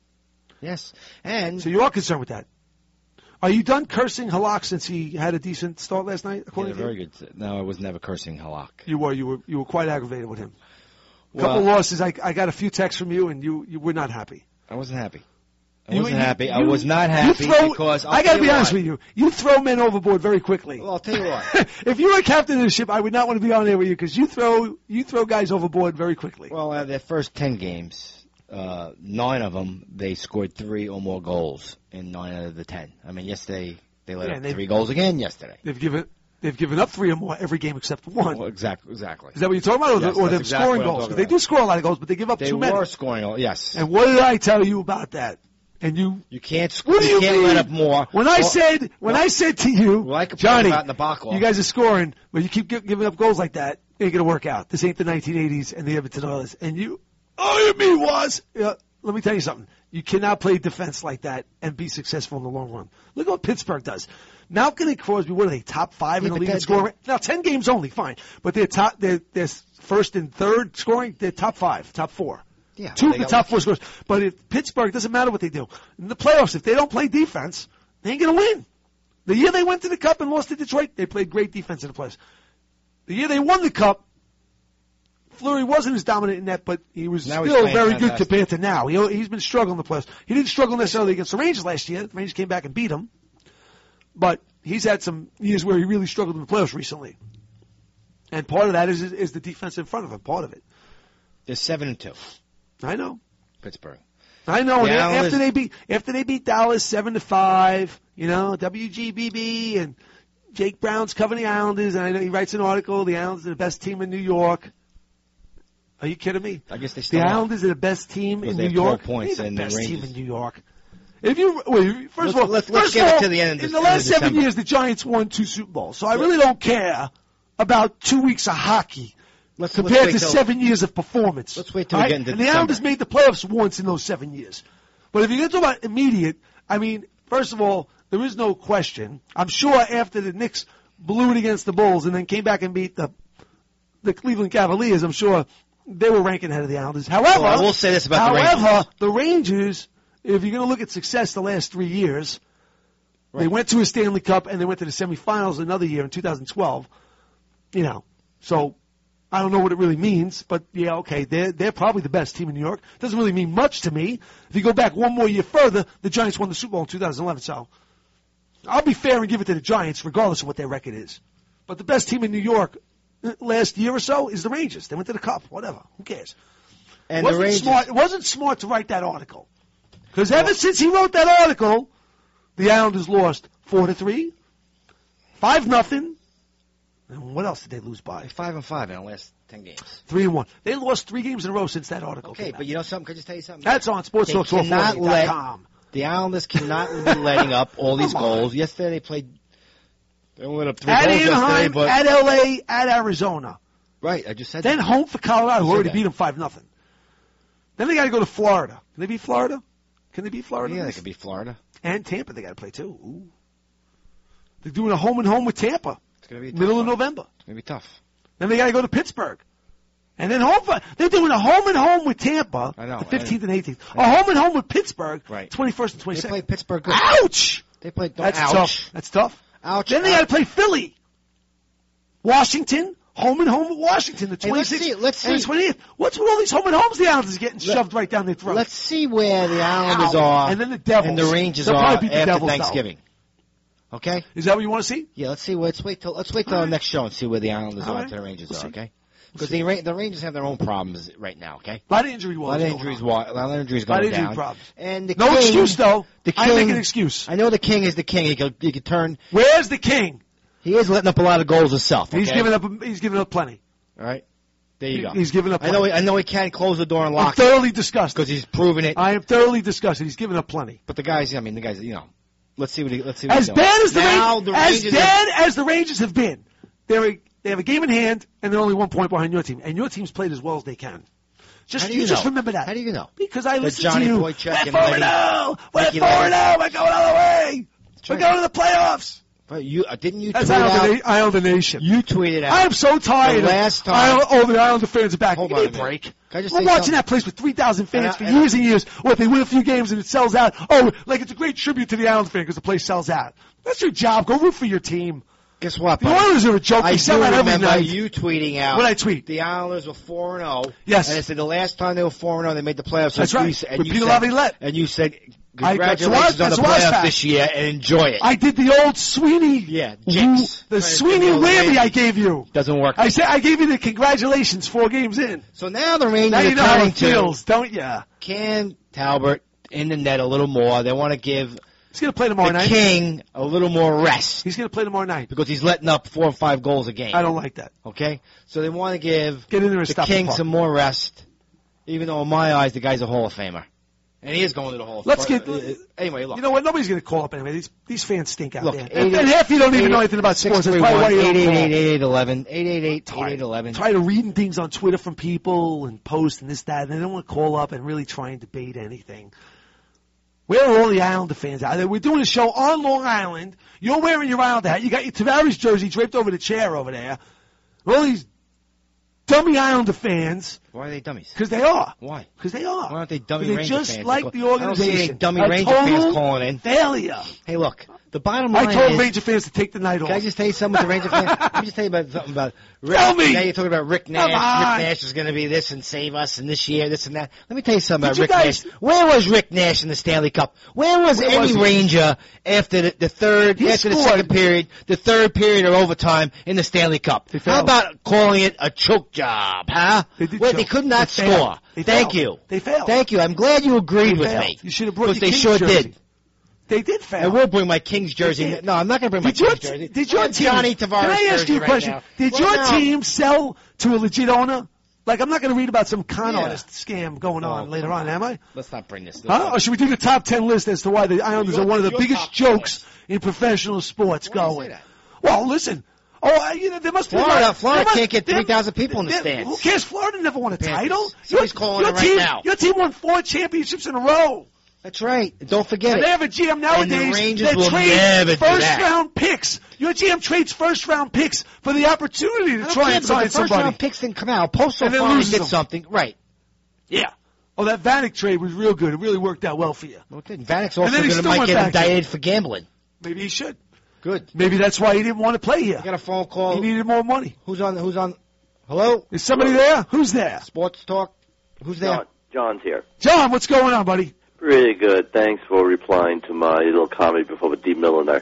And so you are concerned with that. Are you done cursing Halak since he had a decent start last night? Very good. No, I was never cursing Halak. You were quite aggravated with him. A couple losses. I got a few texts from you, and you were not happy. I wasn't happy. I wasn't happy. I was not happy because I got to be honest with you. You throw men overboard very quickly. Well, I'll tell you what. If you were a captain of the ship, I would not want to be on there with you because you throw guys overboard very quickly. Well, out of their first 10 games, 9 of them they scored 3 or more goals in 9 out of the 10. I mean, yesterday they let up 3 goals again. Yesterday they've given up 3 or more every game except 1. Well, exactly. Is that what you're talking about, or they're scoring goals? They do score a lot of goals, but they give up too many. They were scoring, yes. And what did I tell you about that? And you can't score. You can't let up more. When I said to you, Johnny, you guys are scoring, but you keep giving up goals like that, it ain't gonna work out. This ain't the 1980s and the Edmonton Oilers. And you mean was? Let me tell you something. You cannot play defense like that and be successful in the long run. Look at what Pittsburgh does. Malkin and Crosby, what are they? Top 5 in the league in scoring? Now 10 games only, fine, but they're first and third scoring. They're top 5, top 4. Yeah, 2 of the top 4 scores. But if Pittsburgh, doesn't matter what they do. In the playoffs, if they don't play defense, they ain't going to win. The year they went to the Cup and lost to Detroit, they played great defense in the playoffs. The year they won the Cup, Fleury wasn't as dominant in that, but he was still very good compared to now. He's been struggling in the playoffs. He didn't struggle necessarily against the Rangers last year. The Rangers came back and beat him. But he's had some years where he really struggled in the playoffs recently. And part of that is the defense in front of him, part of it. They're 7-2. I know. Pittsburgh. I know. And after they beat Dallas 7-5, WGBB and Jake Brown's covering the Islanders, and I know he writes an article. The Islanders are the best team in New York. Are you kidding me? I guess they still the Islanders are the best team in New York. Points They're the best Rangers. team in New York. If you first of all, let's get it to the end. In the last 7 years, the Giants won 2 Super Bowls. So I really don't care about 2 weeks of hockey. Compared to 7 years of performance. Let's wait till we get into December. And the Islanders made the playoffs once in those 7 years. But if you're going to talk about immediate, I mean, first of all, there is no question. I'm sure after the Knicks blew it against the Bulls and then came back and beat the Cleveland Cavaliers, I'm sure they were ranking ahead of the Islanders. However, I will say this about the Rangers. The Rangers, if you're going to look at success the last 3 years, they went to a Stanley Cup and they went to the semifinals another year in 2012. So I don't know what it really means, but yeah, okay, they're probably the best team in New York. Doesn't really mean much to me. If you go back one more year further, the Giants won the Super Bowl in 2011, so I'll be fair and give it to the Giants regardless of what their record is. But the best team in New York last year or so is the Rangers. They went to the Cup, whatever. Who cares? And it wasn't smart to write that article. Because ever since he wrote that article, the Islanders lost 4-3, 5-0. And what else did they lose by? 5-5 in the last 10 games. 3-1. They lost 3 games in a row since that article came out. But you know something? Can I just tell you something? That's on SportsTalk440.com. The Islanders cannot be letting up all these goals. Yesterday they only let up 3 at goals Anaheim, yesterday. At L.A., at Arizona. Right, I just said then that. Home for Colorado, who already beat them 5-0. Then they got to go to Florida. Can they beat Florida? Yeah, they can beat Florida. And Tampa they got to play, too. Ooh. They're doing a home-and-home with Tampa. It's going to be middle of November. It's going to be tough. Then they got to go to Pittsburgh. And then they're doing a home-and-home with Tampa, the 15th and 18th. A home-and-home with Pittsburgh, 21st and 22nd. They play Pittsburgh good. Ouch! That's tough. That's tough. Ouch. Then they got to play Philly. Washington, home-and-home with Washington, the 26th let's see. and the 28th. What's with all these home-and-homes the Islanders are getting shoved right down their throat? Let's see where the Islanders are and then the Devils. And the Rangers are after Thanksgiving. Okay? Is that what you want to see? Yeah, let's see. Let's wait till our next show and see where the Islanders are and the Rangers are, okay? Because the Rangers have their own problems right now, okay? A lot of injuries going down. Problems. And excuse, though. I make an excuse. I know the King is the King. He could turn. Where's the King? He is letting up a lot of goals himself, okay? He's giving up plenty. All right? There you go. He's giving up plenty. I know he can't close the door and lock it. I'm thoroughly disgusted. Because he's proven it. I am thoroughly disgusted. He's giving up plenty. But the guys, let's see what he's doing. As bad as the Rangers have been, they have a game in hand, and they're only 1 point behind your team. And your team's played as well as they can. Just remember that. How do you know? Because I listen to you. We're 4-0. We're 4-0. We're going all the way. We're going to the playoffs. But didn't you tweet out? Islander Nation. You tweeted out. I am so tired. The last time. The Islander fans are back. Give me a break. We're watching that place with 3,000 fans for years and years. Or if they win a few games and it sells out, like it's a great tribute to the Islander fan because the place sells out. That's your job. Go root for your team. Guess what? The Oilers are a joke. I sell out every remember night. you tweeting out. What did I tweet? The Islanders were 4-0. Yes. And I said the last time they were 4-0, they made the playoffs. That's right. And With Peter Laviolette. And you said, congratulations on the playoffs this year and enjoy it. I did the old Sweeney. Yeah, jinx. The Sweeney whammy I gave you. Doesn't work. I gave you the congratulations 4 games in. So now the Rangers are turning how it feels, don't ya? Cam Talbot in the net a little more. They want to give He's going to play tomorrow night. King a little more rest. He's going to play tomorrow night. Because he's letting up 4 or 5 goals a game. I don't like that. Okay? So they want to give Get in there and the King some more rest, even though in my eyes the guy's a Hall of Famer. And he is going to the Hall of Famer. Anyway, look. You know what? Nobody's going to call up anyway. These fans stink out there. 8, and half you don't even know anything about sports. That's probably why you don't 888-8811. Tired of reading things on Twitter from people and posts and this, that, and they don't want to call up and really try and debate anything. Where are all the Islander fans out there? We're doing a show on Long Island. You're wearing your Islander hat. You got your Tavares jersey draped over the chair over there. All these dummy Islander fans. Why are they dummies? Because they are. Why? Because they are. Why aren't they dummy Ranger fans? They just like the organization. I don't see any dummy Ranger fans calling in. Failure. Hey, look. The bottom line is... I told Ranger fans to take the night off. Can I just tell you something with the Ranger fans? Let me just tell you something about Rick. Tell me! Now you're talking about Rick Nash. Rick Nash is going to be this and save us and this year, this and that. Let me tell you something about Rick Nash. Where was Rick Nash in the Stanley Cup? Where was any Ranger after the second period, the third period or overtime in the Stanley Cup? How about calling it a choke job, huh? They could not score. Thank you. They failed. Thank you. I'm glad you agreed with me. You should have brought your King's jersey. Because they sure did. They did fail. I will bring my King's jersey. No, I'm not going to bring my King's jersey. Did your team, Johnny Tavares can I ask you a question? Right did your team sell to a legit owner? Like, I'm not going to read about some con artist scam going on later on, am I? Let's not bring this. Or should we do the top 10 list as to why the Islanders are one of the biggest jokes in professional sports going? Well, listen. There must be Florida can't get 3,000 people in the stands. Who cares? Florida never won a title. Somebody's calling it right now. Your team won 4 championships in a row. That's right. Don't forget it. They have a GM nowadays that trades first-round picks. Your GM trades first-round picks for the opportunity to try and sign somebody. First-round picks didn't come out. Postal finally did something. Right. Yeah. Oh, that Vanek trade was real good. It really worked out well for you. Well, it did. Vanek's also might get indicted for gambling. Maybe he should. Good. Maybe that's why he didn't want to play here. I got a phone call. He needed more money. Who's on? Hello? Is somebody there? Who's there? Sports Talk. Who's there? John's here. John, what's going on, buddy? Pretty good. Thanks for replying to my little comment before with D. Milliner.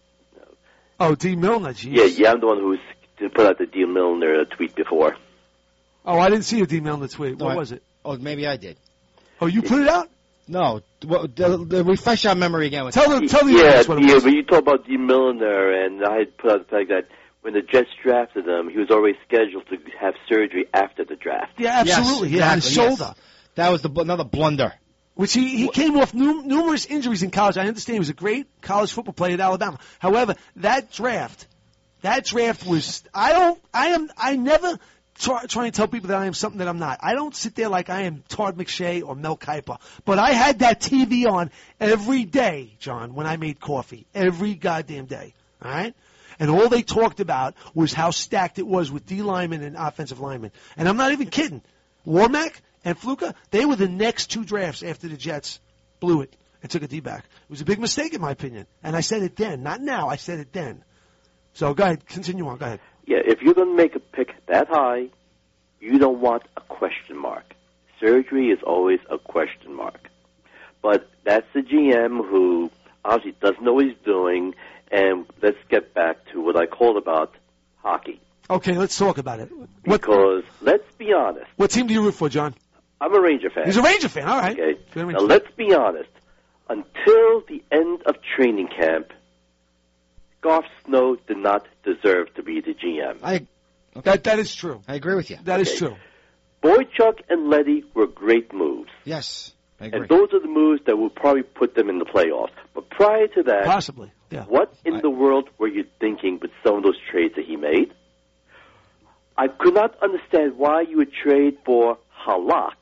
Oh, D. Milliner, geez. Yeah, I'm the one who put out the D. Milliner tweet before. Oh, I didn't see a D. Milliner tweet. What was it? Oh, maybe I did. Oh, you put it out? No. Refresh our memory again. Tell the audience what it was. But you talk about D. Milliner, and I had put out the fact that when the Jets drafted him, he was already scheduled to have surgery after the draft. Yeah, absolutely. Yes, on his shoulder. Yes. That was another blunder. Which he came off numerous injuries in college. I understand he was a great college football player at Alabama. However, that draft was, I never try and tell people that I am something that I'm not. I don't sit there like I am Todd McShay or Mel Kiper. But I had that TV on every day, John, when I made coffee. Every goddamn day. All right? And all they talked about was how stacked it was with D linemen and offensive linemen. And I'm not even kidding. Warmack and Fluka, they were the next 2 drafts after the Jets blew it and took a D-back. It was a big mistake, in my opinion. And I said it then. Not now. I said it then. So go ahead. Continue on. Go ahead. Yeah, if you're going to make a pick that high, you don't want a question mark. Surgery is always a question mark. But that's the GM who obviously doesn't know what he's doing. And let's get back to what I called about hockey. Okay, let's talk about it. Because let's be honest. What team do you root for, John? I'm a Ranger fan. He's a Ranger fan, all right. Okay. Now, let's be honest. Until the end of training camp, Garth Snow did not deserve to be the GM. That is true. I agree with you. That is true. Boychuk and Leddy were great moves. Yes, I agree. And those are the moves that will probably put them in the playoffs. But prior to that, possibly, yeah. What in the world were you thinking with some of those trades that he made? I could not understand why you would trade for Halak.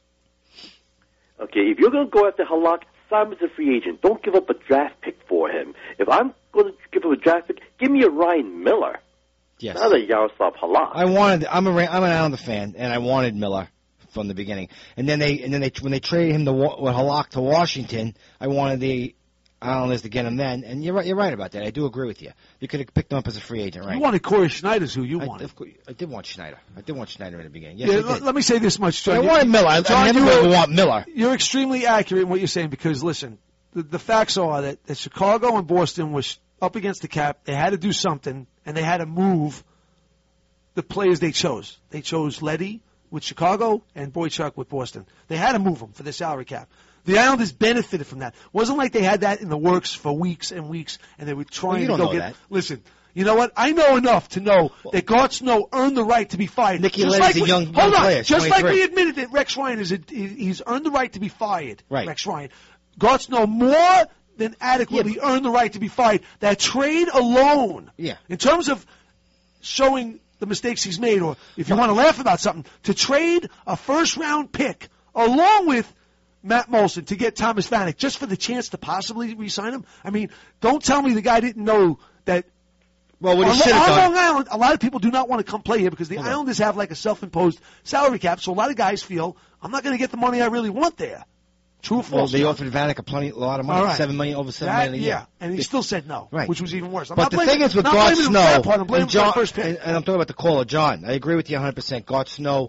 Okay, if you're going to go after Halak, sign him as a free agent. Don't give up a draft pick for him. If I'm going to give up a draft pick, give me a Ryan Miller. Yes. Not a Yaroslav Halak. I'm an Islander fan, and I wanted Miller from the beginning. And then when they traded him with Halak to Washington, I wanted Islanders to get him then. And you're right about that. I do agree with you. You could have picked him up as a free agent, right? You wanted Corey Schneider's who you wanted. I did want Schneider. I did want Schneider in the beginning. Yes, I did. Let me say this much, John. I wanted Miller. John, I never want Miller. You're extremely accurate in what you're saying because, listen, the facts are that Chicago and Boston was up against the cap. They had to do something, and they had to move the players they chose. They chose Leddy with Chicago and Boychuk with Boston. They had to move them for the salary cap. The Islanders benefited from that. It wasn't like they had that in the works for weeks and weeks, and they were trying to go get. That. Listen, you know what? I know enough to know that Garth Snow earned the right to be fired. Nicky Leddy's a young player. Just like we admitted that Rex Ryan he's earned the right to be fired. Right. Rex Ryan. Garth Snow more than adequately earned the right to be fired. That trade alone, in terms of showing the mistakes he's made, or if you want to laugh about something, to trade a first-round pick along with Matt Molson to get Thomas Vanek just for the chance to possibly re-sign him. I mean, don't tell me the guy didn't know that. Well, what he should have done. On Long Island, a lot of people do not want to come play here because the Islanders have like a self-imposed salary cap, so a lot of guys feel, I'm not going to get the money I really want there. True or false? Well, they offered Vanek a lot of money, right. $7 million, over $7 million a year. Yeah, and he still said no, which was even worse. But the thing is with Garth Snow, and I'm talking about the caller, John, I agree with you 100%. Garth Snow,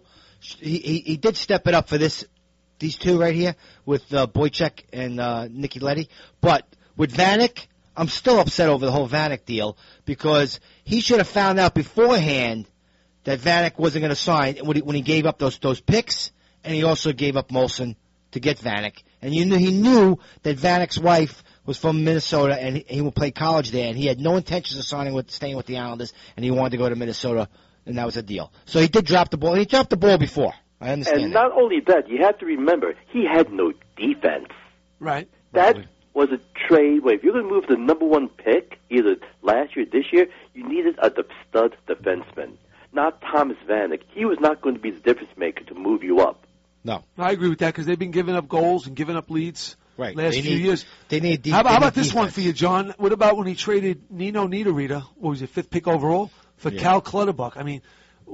he did step it up for these two right here with Boychuk and Nicky Leddy. But with Vanek, I'm still upset over the whole Vanek deal because he should have found out beforehand that Vanek wasn't going to sign when he gave up those picks, and he also gave up Molson to get Vanek. And he knew that Vanek's wife was from Minnesota, and he would play college there, and he had no intentions of staying with the Islanders, and he wanted to go to Minnesota, and that was a deal. So he did drop the ball. And he dropped the ball before. I understand and not only that, you have to remember, he had no defense. Right. That was a trade where if you're going to move the number one pick, either last year or this year, you needed a stud defenseman, not Thomas Vanek. He was not going to be the difference maker to move you up. No. I agree with that because they've been giving up goals and giving up leads last few years. They need How about this one for you, John? What about when he traded Nino Niederreiter, what was it, 5th pick overall, for Cal Clutterbuck? I mean,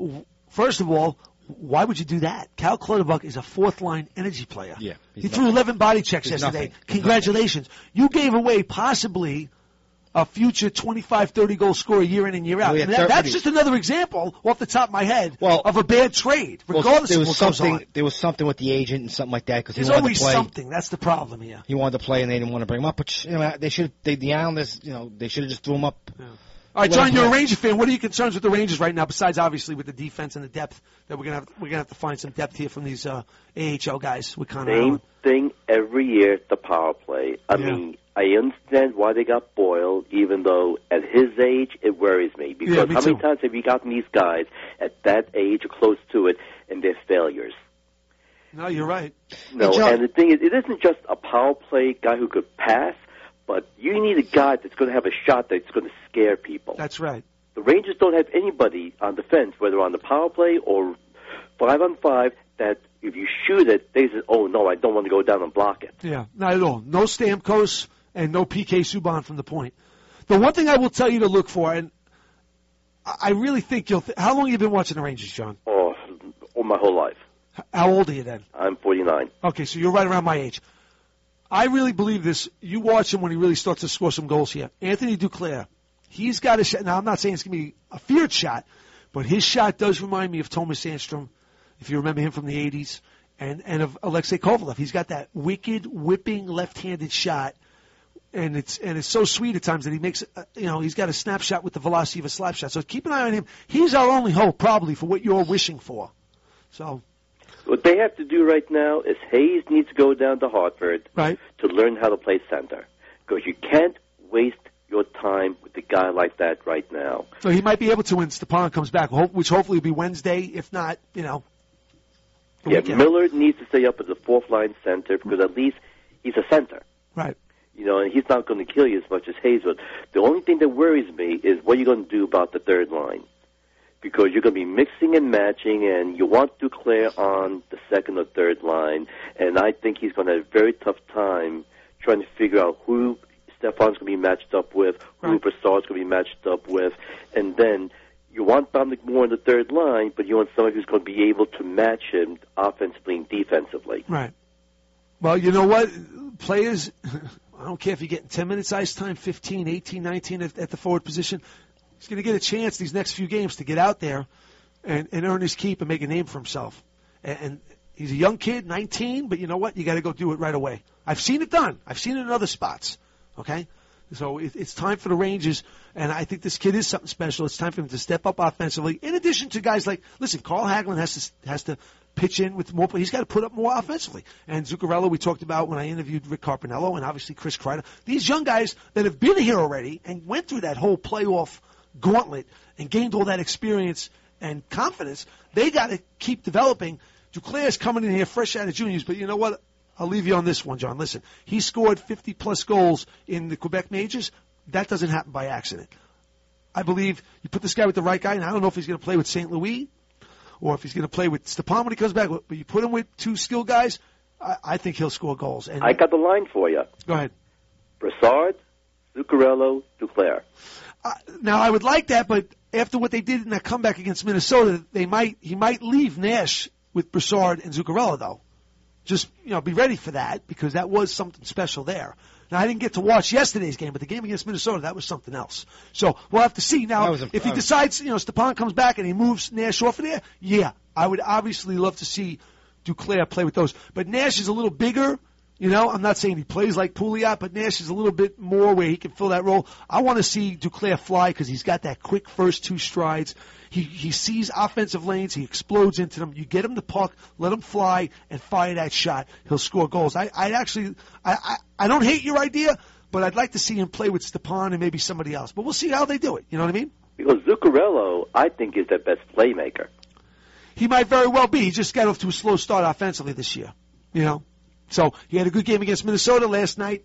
first of all, why would you do that? Cal Clutterbuck is a fourth-line energy player. Yeah, he threw 11 body checks yesterday. Nothing. Congratulations. You gave away possibly a future 25, 30-goal scorer year in and year out. That's just another example off the top of my head of a bad trade, regardless of what goes on. There was something with the agent and something like that because he There's wanted always to play. Something. That's the problem here. He wanted to play and they didn't want to bring him up. But the Islanders, they should have just threw him up. Yeah. All right, John, you're a Ranger fan. What are your concerns with the Rangers right now? Besides, obviously, with the defense and the depth, that we're gonna have to find some depth here from these AHL guys with Connor Allen. Same thing every year. The power play. I mean, I understand why they got Boyle, even though at his age it worries me because me how many too. times have you gotten these guys at that age or close to it, and they're failures? No, you're right. No, and the thing is, it isn't just a power play guy who could pass. But you need a guy that's going to have a shot that's going to scare people. That's right. The Rangers don't have anybody on defense, whether on the power play or 5-on-5, that if you shoot it, they say, oh, no, I don't want to go down and block it. Yeah, not at all. No Stamkos and no PK Subban from the point. The one thing I will tell you to look for, and I really think you'll how long have you been watching the Rangers, John? Oh, my whole life. How old are you then? I'm 49. Okay, so you're right around my age. I really believe this. You watch him when he really starts to score some goals here. Anthony Duclair, he's got a shot. Now, I'm not saying it's going to be a feared shot, but his shot does remind me of Thomas Sandstrom, if you remember him from the 80s, and of Alexei Kovalev. He's got that wicked, whipping left-handed shot, and it's so sweet at times that he makes, he's got a snapshot with the velocity of a slap shot. So keep an eye on him. He's our only hope, probably, for what you're wishing for. So. What they have to do right now is Hayes needs to go down to Hartford to learn how to play center. Because you can't waste your time with a guy like that right now. So he might be able to when Stepan comes back, which hopefully will be Wednesday, if not, weekend. Miller needs to stay up as a fourth-line center because at least he's a center. Right. And he's not going to kill you as much as Hayes would. The only thing that worries me is what you're going to do about the third line. Because you're going to be mixing and matching, and you want Duclair on the second or third line, and I think he's going to have a very tough time trying to figure out who Stefan's going to be matched up with, who Brassard's going to be matched up with, and then you want Dominic Moore on the third line, but you want somebody who's going to be able to match him offensively and defensively. Right. Well, you know what? Players, I don't care if you're getting 10 minutes ice time, 15, 18, 19 at the forward position. He's going to get a chance these next few games to get out there and earn his keep and make a name for himself. And he's a young kid, 19, but you know what? You got to go do it right away. I've seen it done. I've seen it in other spots. Okay? So it's time for the Rangers, and I think this kid is something special. It's time for him to step up offensively. In addition to guys like, listen, Carl Hagelin has to pitch in with more play. He's got to put up more offensively. And Zuccarello, we talked about when I interviewed Rick Carpinello, and obviously Chris Kreider. These young guys that have been here already and went through that whole playoff gauntlet and gained all that experience and confidence, they got to keep developing. Duclair's coming in here fresh out of juniors, but you know what? I'll leave you on this one, John. Listen, he scored 50-plus goals in the Quebec Majors. That doesn't happen by accident. I believe you put this guy with the right guy, and I don't know if he's going to play with St. Louis or if he's going to play with Stepan when he comes back, but you put him with two skilled guys, I think he'll score goals. And I got the line for you. Go ahead. Brassard, Zuccarello, Duclair. Now, I would like that, but after what they did in that comeback against Minnesota, he might leave Nash with Brassard and Zuccarello, though. Just, be ready for that, because that was something special there. Now, I didn't get to watch yesterday's game, but the game against Minnesota, that was something else. So we'll have to see. Now, if he decides, Stepan comes back and he moves Nash off of there, yeah, I would obviously love to see Duclair play with those. But Nash is a little bigger. I'm not saying he plays like Pouliot, but Nash is a little bit more where he can fill that role. I want to see Duclair fly because he's got that quick first two strides. He sees offensive lanes. He explodes into them. You get him the puck, let him fly, and fire that shot. He'll score goals. I don't hate your idea, but I'd like to see him play with Stepan and maybe somebody else. But we'll see how they do it. You know what I mean? Because Zuccarello, I think, is their best playmaker. He might very well be. He just got off to a slow start offensively this year. So he had a good game against Minnesota last night.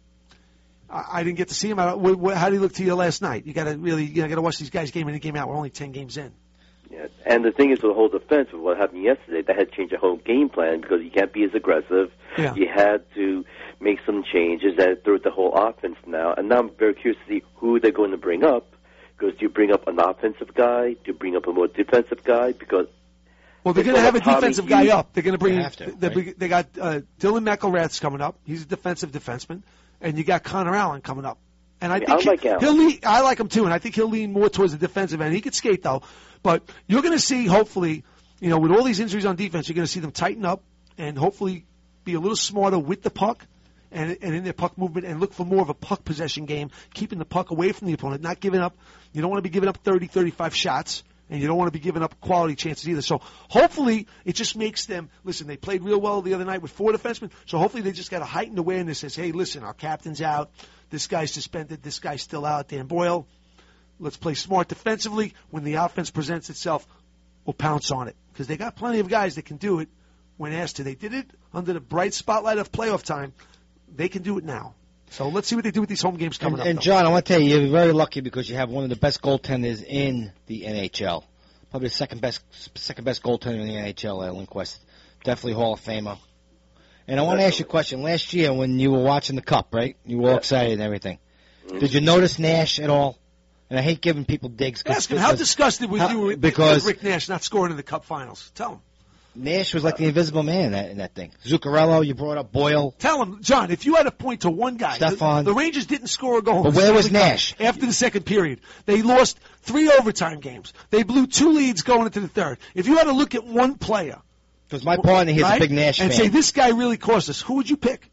I didn't get to see him. How did he look to you last night? You got to watch these guys game in and game out. We're only 10 games in. Yeah, and the thing is, with the whole defense of what happened yesterday, they had to change the whole game plan because you can't be as aggressive. Yeah. You had to make some changes and through the whole offense now. And now I'm very curious to see who they're going to bring up. Because do you bring up an offensive guy? Do you bring up a more defensive guy? Because they're going to have a defensive guy up. They're going to bring. They got Dylan McElrath's coming up. He's a defensive defenseman, and you got Connor Allen coming up. And I think he'll lean. I like him too, and I think he'll lean more towards the defensive end. He could skate though, but you're going to see, hopefully, with all these injuries on defense, you're going to see them tighten up and hopefully be a little smarter with the puck and in their puck movement, and look for more of a puck possession game, keeping the puck away from the opponent, not giving up. You don't want to be giving up 30, 35 shots. And you don't want to be giving up quality chances either. So hopefully it just makes them, listen, they played real well the other night with 4 defensemen, so hopefully they just got a heightened awareness that says, hey, listen, our captain's out, this guy's suspended, this guy's still out, Dan Boyle. Let's play smart defensively. When the offense presents itself, we'll pounce on it. Because they got plenty of guys that can do it when asked to. They did it under the bright spotlight of playoff time. They can do it now. So let's see what they do with these home games coming up. And John, I want to tell you, you're very lucky because you have one of the best goaltenders in the NHL. Probably the second best goaltender in the NHL, Lindquist. Definitely Hall of Famer. And I want to ask you a question. Last year when you were watching the Cup, right? You were all excited and everything. Mm-hmm. Did you notice Nash at all? And I hate giving people digs. Ask him, how disgusted were you with Rick Nash not scoring in the Cup Finals? Tell him. Nash was like the invisible man in that thing. Zuccarello, you brought up Boyle. Tell him, John, if you had to point to one guy, the Rangers didn't score a goal. But where was Nash? After the second period. They lost 3 overtime games. They blew 2 leads going into the third. If you had to look at one player. Because my partner, he's a big Nash fan. And say, this guy really cost us. Who would you pick?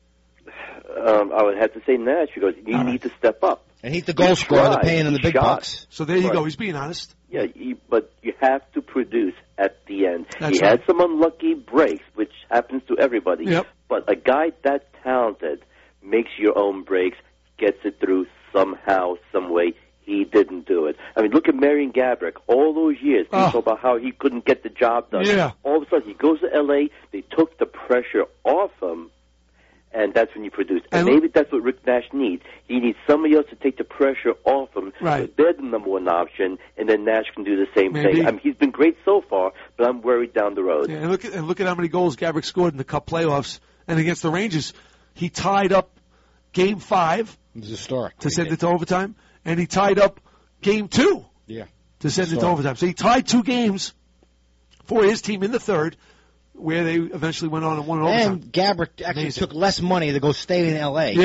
I would have to say Nash because you need to step up. And he's the goal scorer. They're paying him the big bucks. So there you go. He's being honest. Yeah, but you have to produce at the end. That's he had some unlucky breaks, which happens to everybody. Yep. But a guy that talented makes your own breaks, gets it through somehow, some way. He didn't do it. I mean, look at Marian Gaborik. All those years, people about how he couldn't get the job done. Yeah. All of a sudden, he goes to L.A., they took the pressure off him, and that's when you produce. And maybe that's what Rick Nash needs. He needs somebody else to take the pressure off him. Right. So they're the number one option, and then Nash can do the same thing. I mean, he's been great so far, but I'm worried down the road. Yeah, and look at how many goals Gaborik scored in the Cup playoffs. And against the Rangers, he tied up Game 5 it was historic to send it to overtime, and he tied up Game 2 to send it to overtime. So he tied 2 games for his team in the third, where they eventually went on and won in overtime. And Gaborik actually took less money to go stay in L.A. Yeah.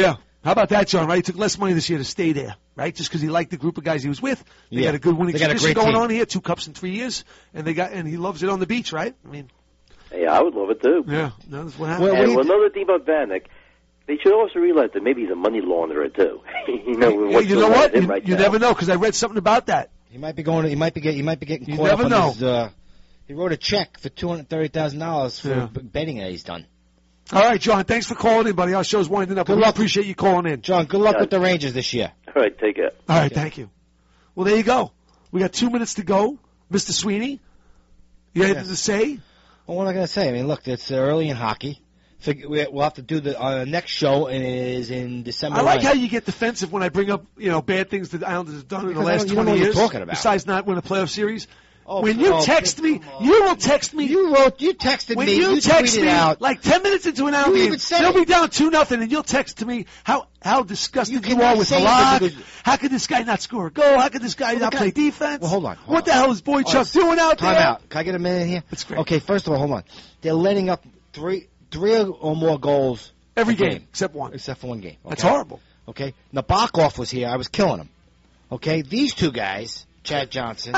How about that, John? Right, he took less money this year to stay there, right? Just because he liked the group of guys he was with. They got a good winning tradition going on here. 2 cups in 3 years, and he loves it on the beach, right? I mean, yeah, I would love it too. Yeah, that's what happened. And another thing about Vanek, they should also realize that maybe he's a money launderer too. You know what? You never know, because I read something about that. He might be getting You caught never up know. on his. He wrote a check for $230,000 for betting that he's done. All right, John. Thanks for calling in, buddy. Our show's winding up. Good luck. Appreciate you calling in, John. Good luck with the Rangers this year. All right, take care. All right, thank you. Well, there you go. We got 2 minutes to go, Mr. Sweeney. You have anything to say? Well, what am I going to say? I mean, look, it's early in hockey. We'll have to do the next show is in December. I like how you get defensive when I bring up bad things that the Islanders have done in the last 20 years. Talking about. Besides not win a playoff series. When you text me, you will text me. You texted when me. You text tweeted me out. like 10 minutes into an hour game, they'll be down 2-0, and you'll text to me how disgusted you are with Halak. How could this guy not score a goal? How could this guy not play defense? Well, hold on. What the hell is Boychuk doing out there? Time out. Can I get a minute here? That's great. Okay, first of all, hold on. They're letting up three or more goals every game except one. Except for one game. Okay? That's horrible. Okay, Nabokov was here. I was killing him. Okay, these two guys, Chad Johnson.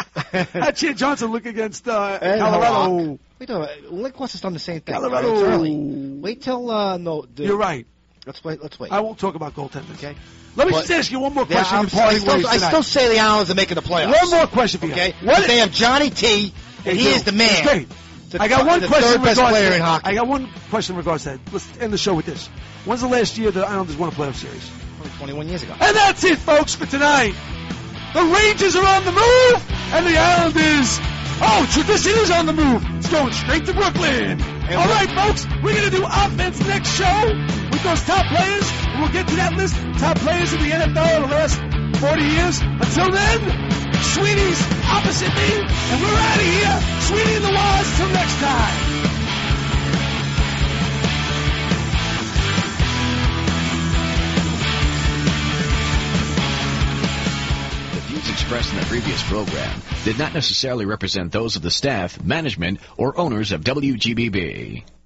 Chad Johnson look against Colorado. Wait till Link wants us done the same thing. Colorado. It's early. Wait till You're right. Let's wait. I won't talk about goaltenders. Okay. Let me just ask you one more question. I still say the Islanders are making the playoffs. One more question for you. Okay. They have Johnny T, and he is the man. Great. I got one question in regards player in hockey. I got one question in regards to that. Let's end the show with this. When's the last year the Islanders won a playoff series? 21 years ago. And that's it, folks, for tonight. The Rangers are on the move, and the Islanders, tradition is on the move. It's going straight to Brooklyn. All right, folks, we're going to do offense next show with those top players, and we'll get to that list, top players in the NFL in the last 40 years. Until then, Sweeney's opposite me, and we're out of here. Sweeney and the Waz, till next time. Expressed in the previous program did not necessarily represent those of the staff, management, or owners of WGBB.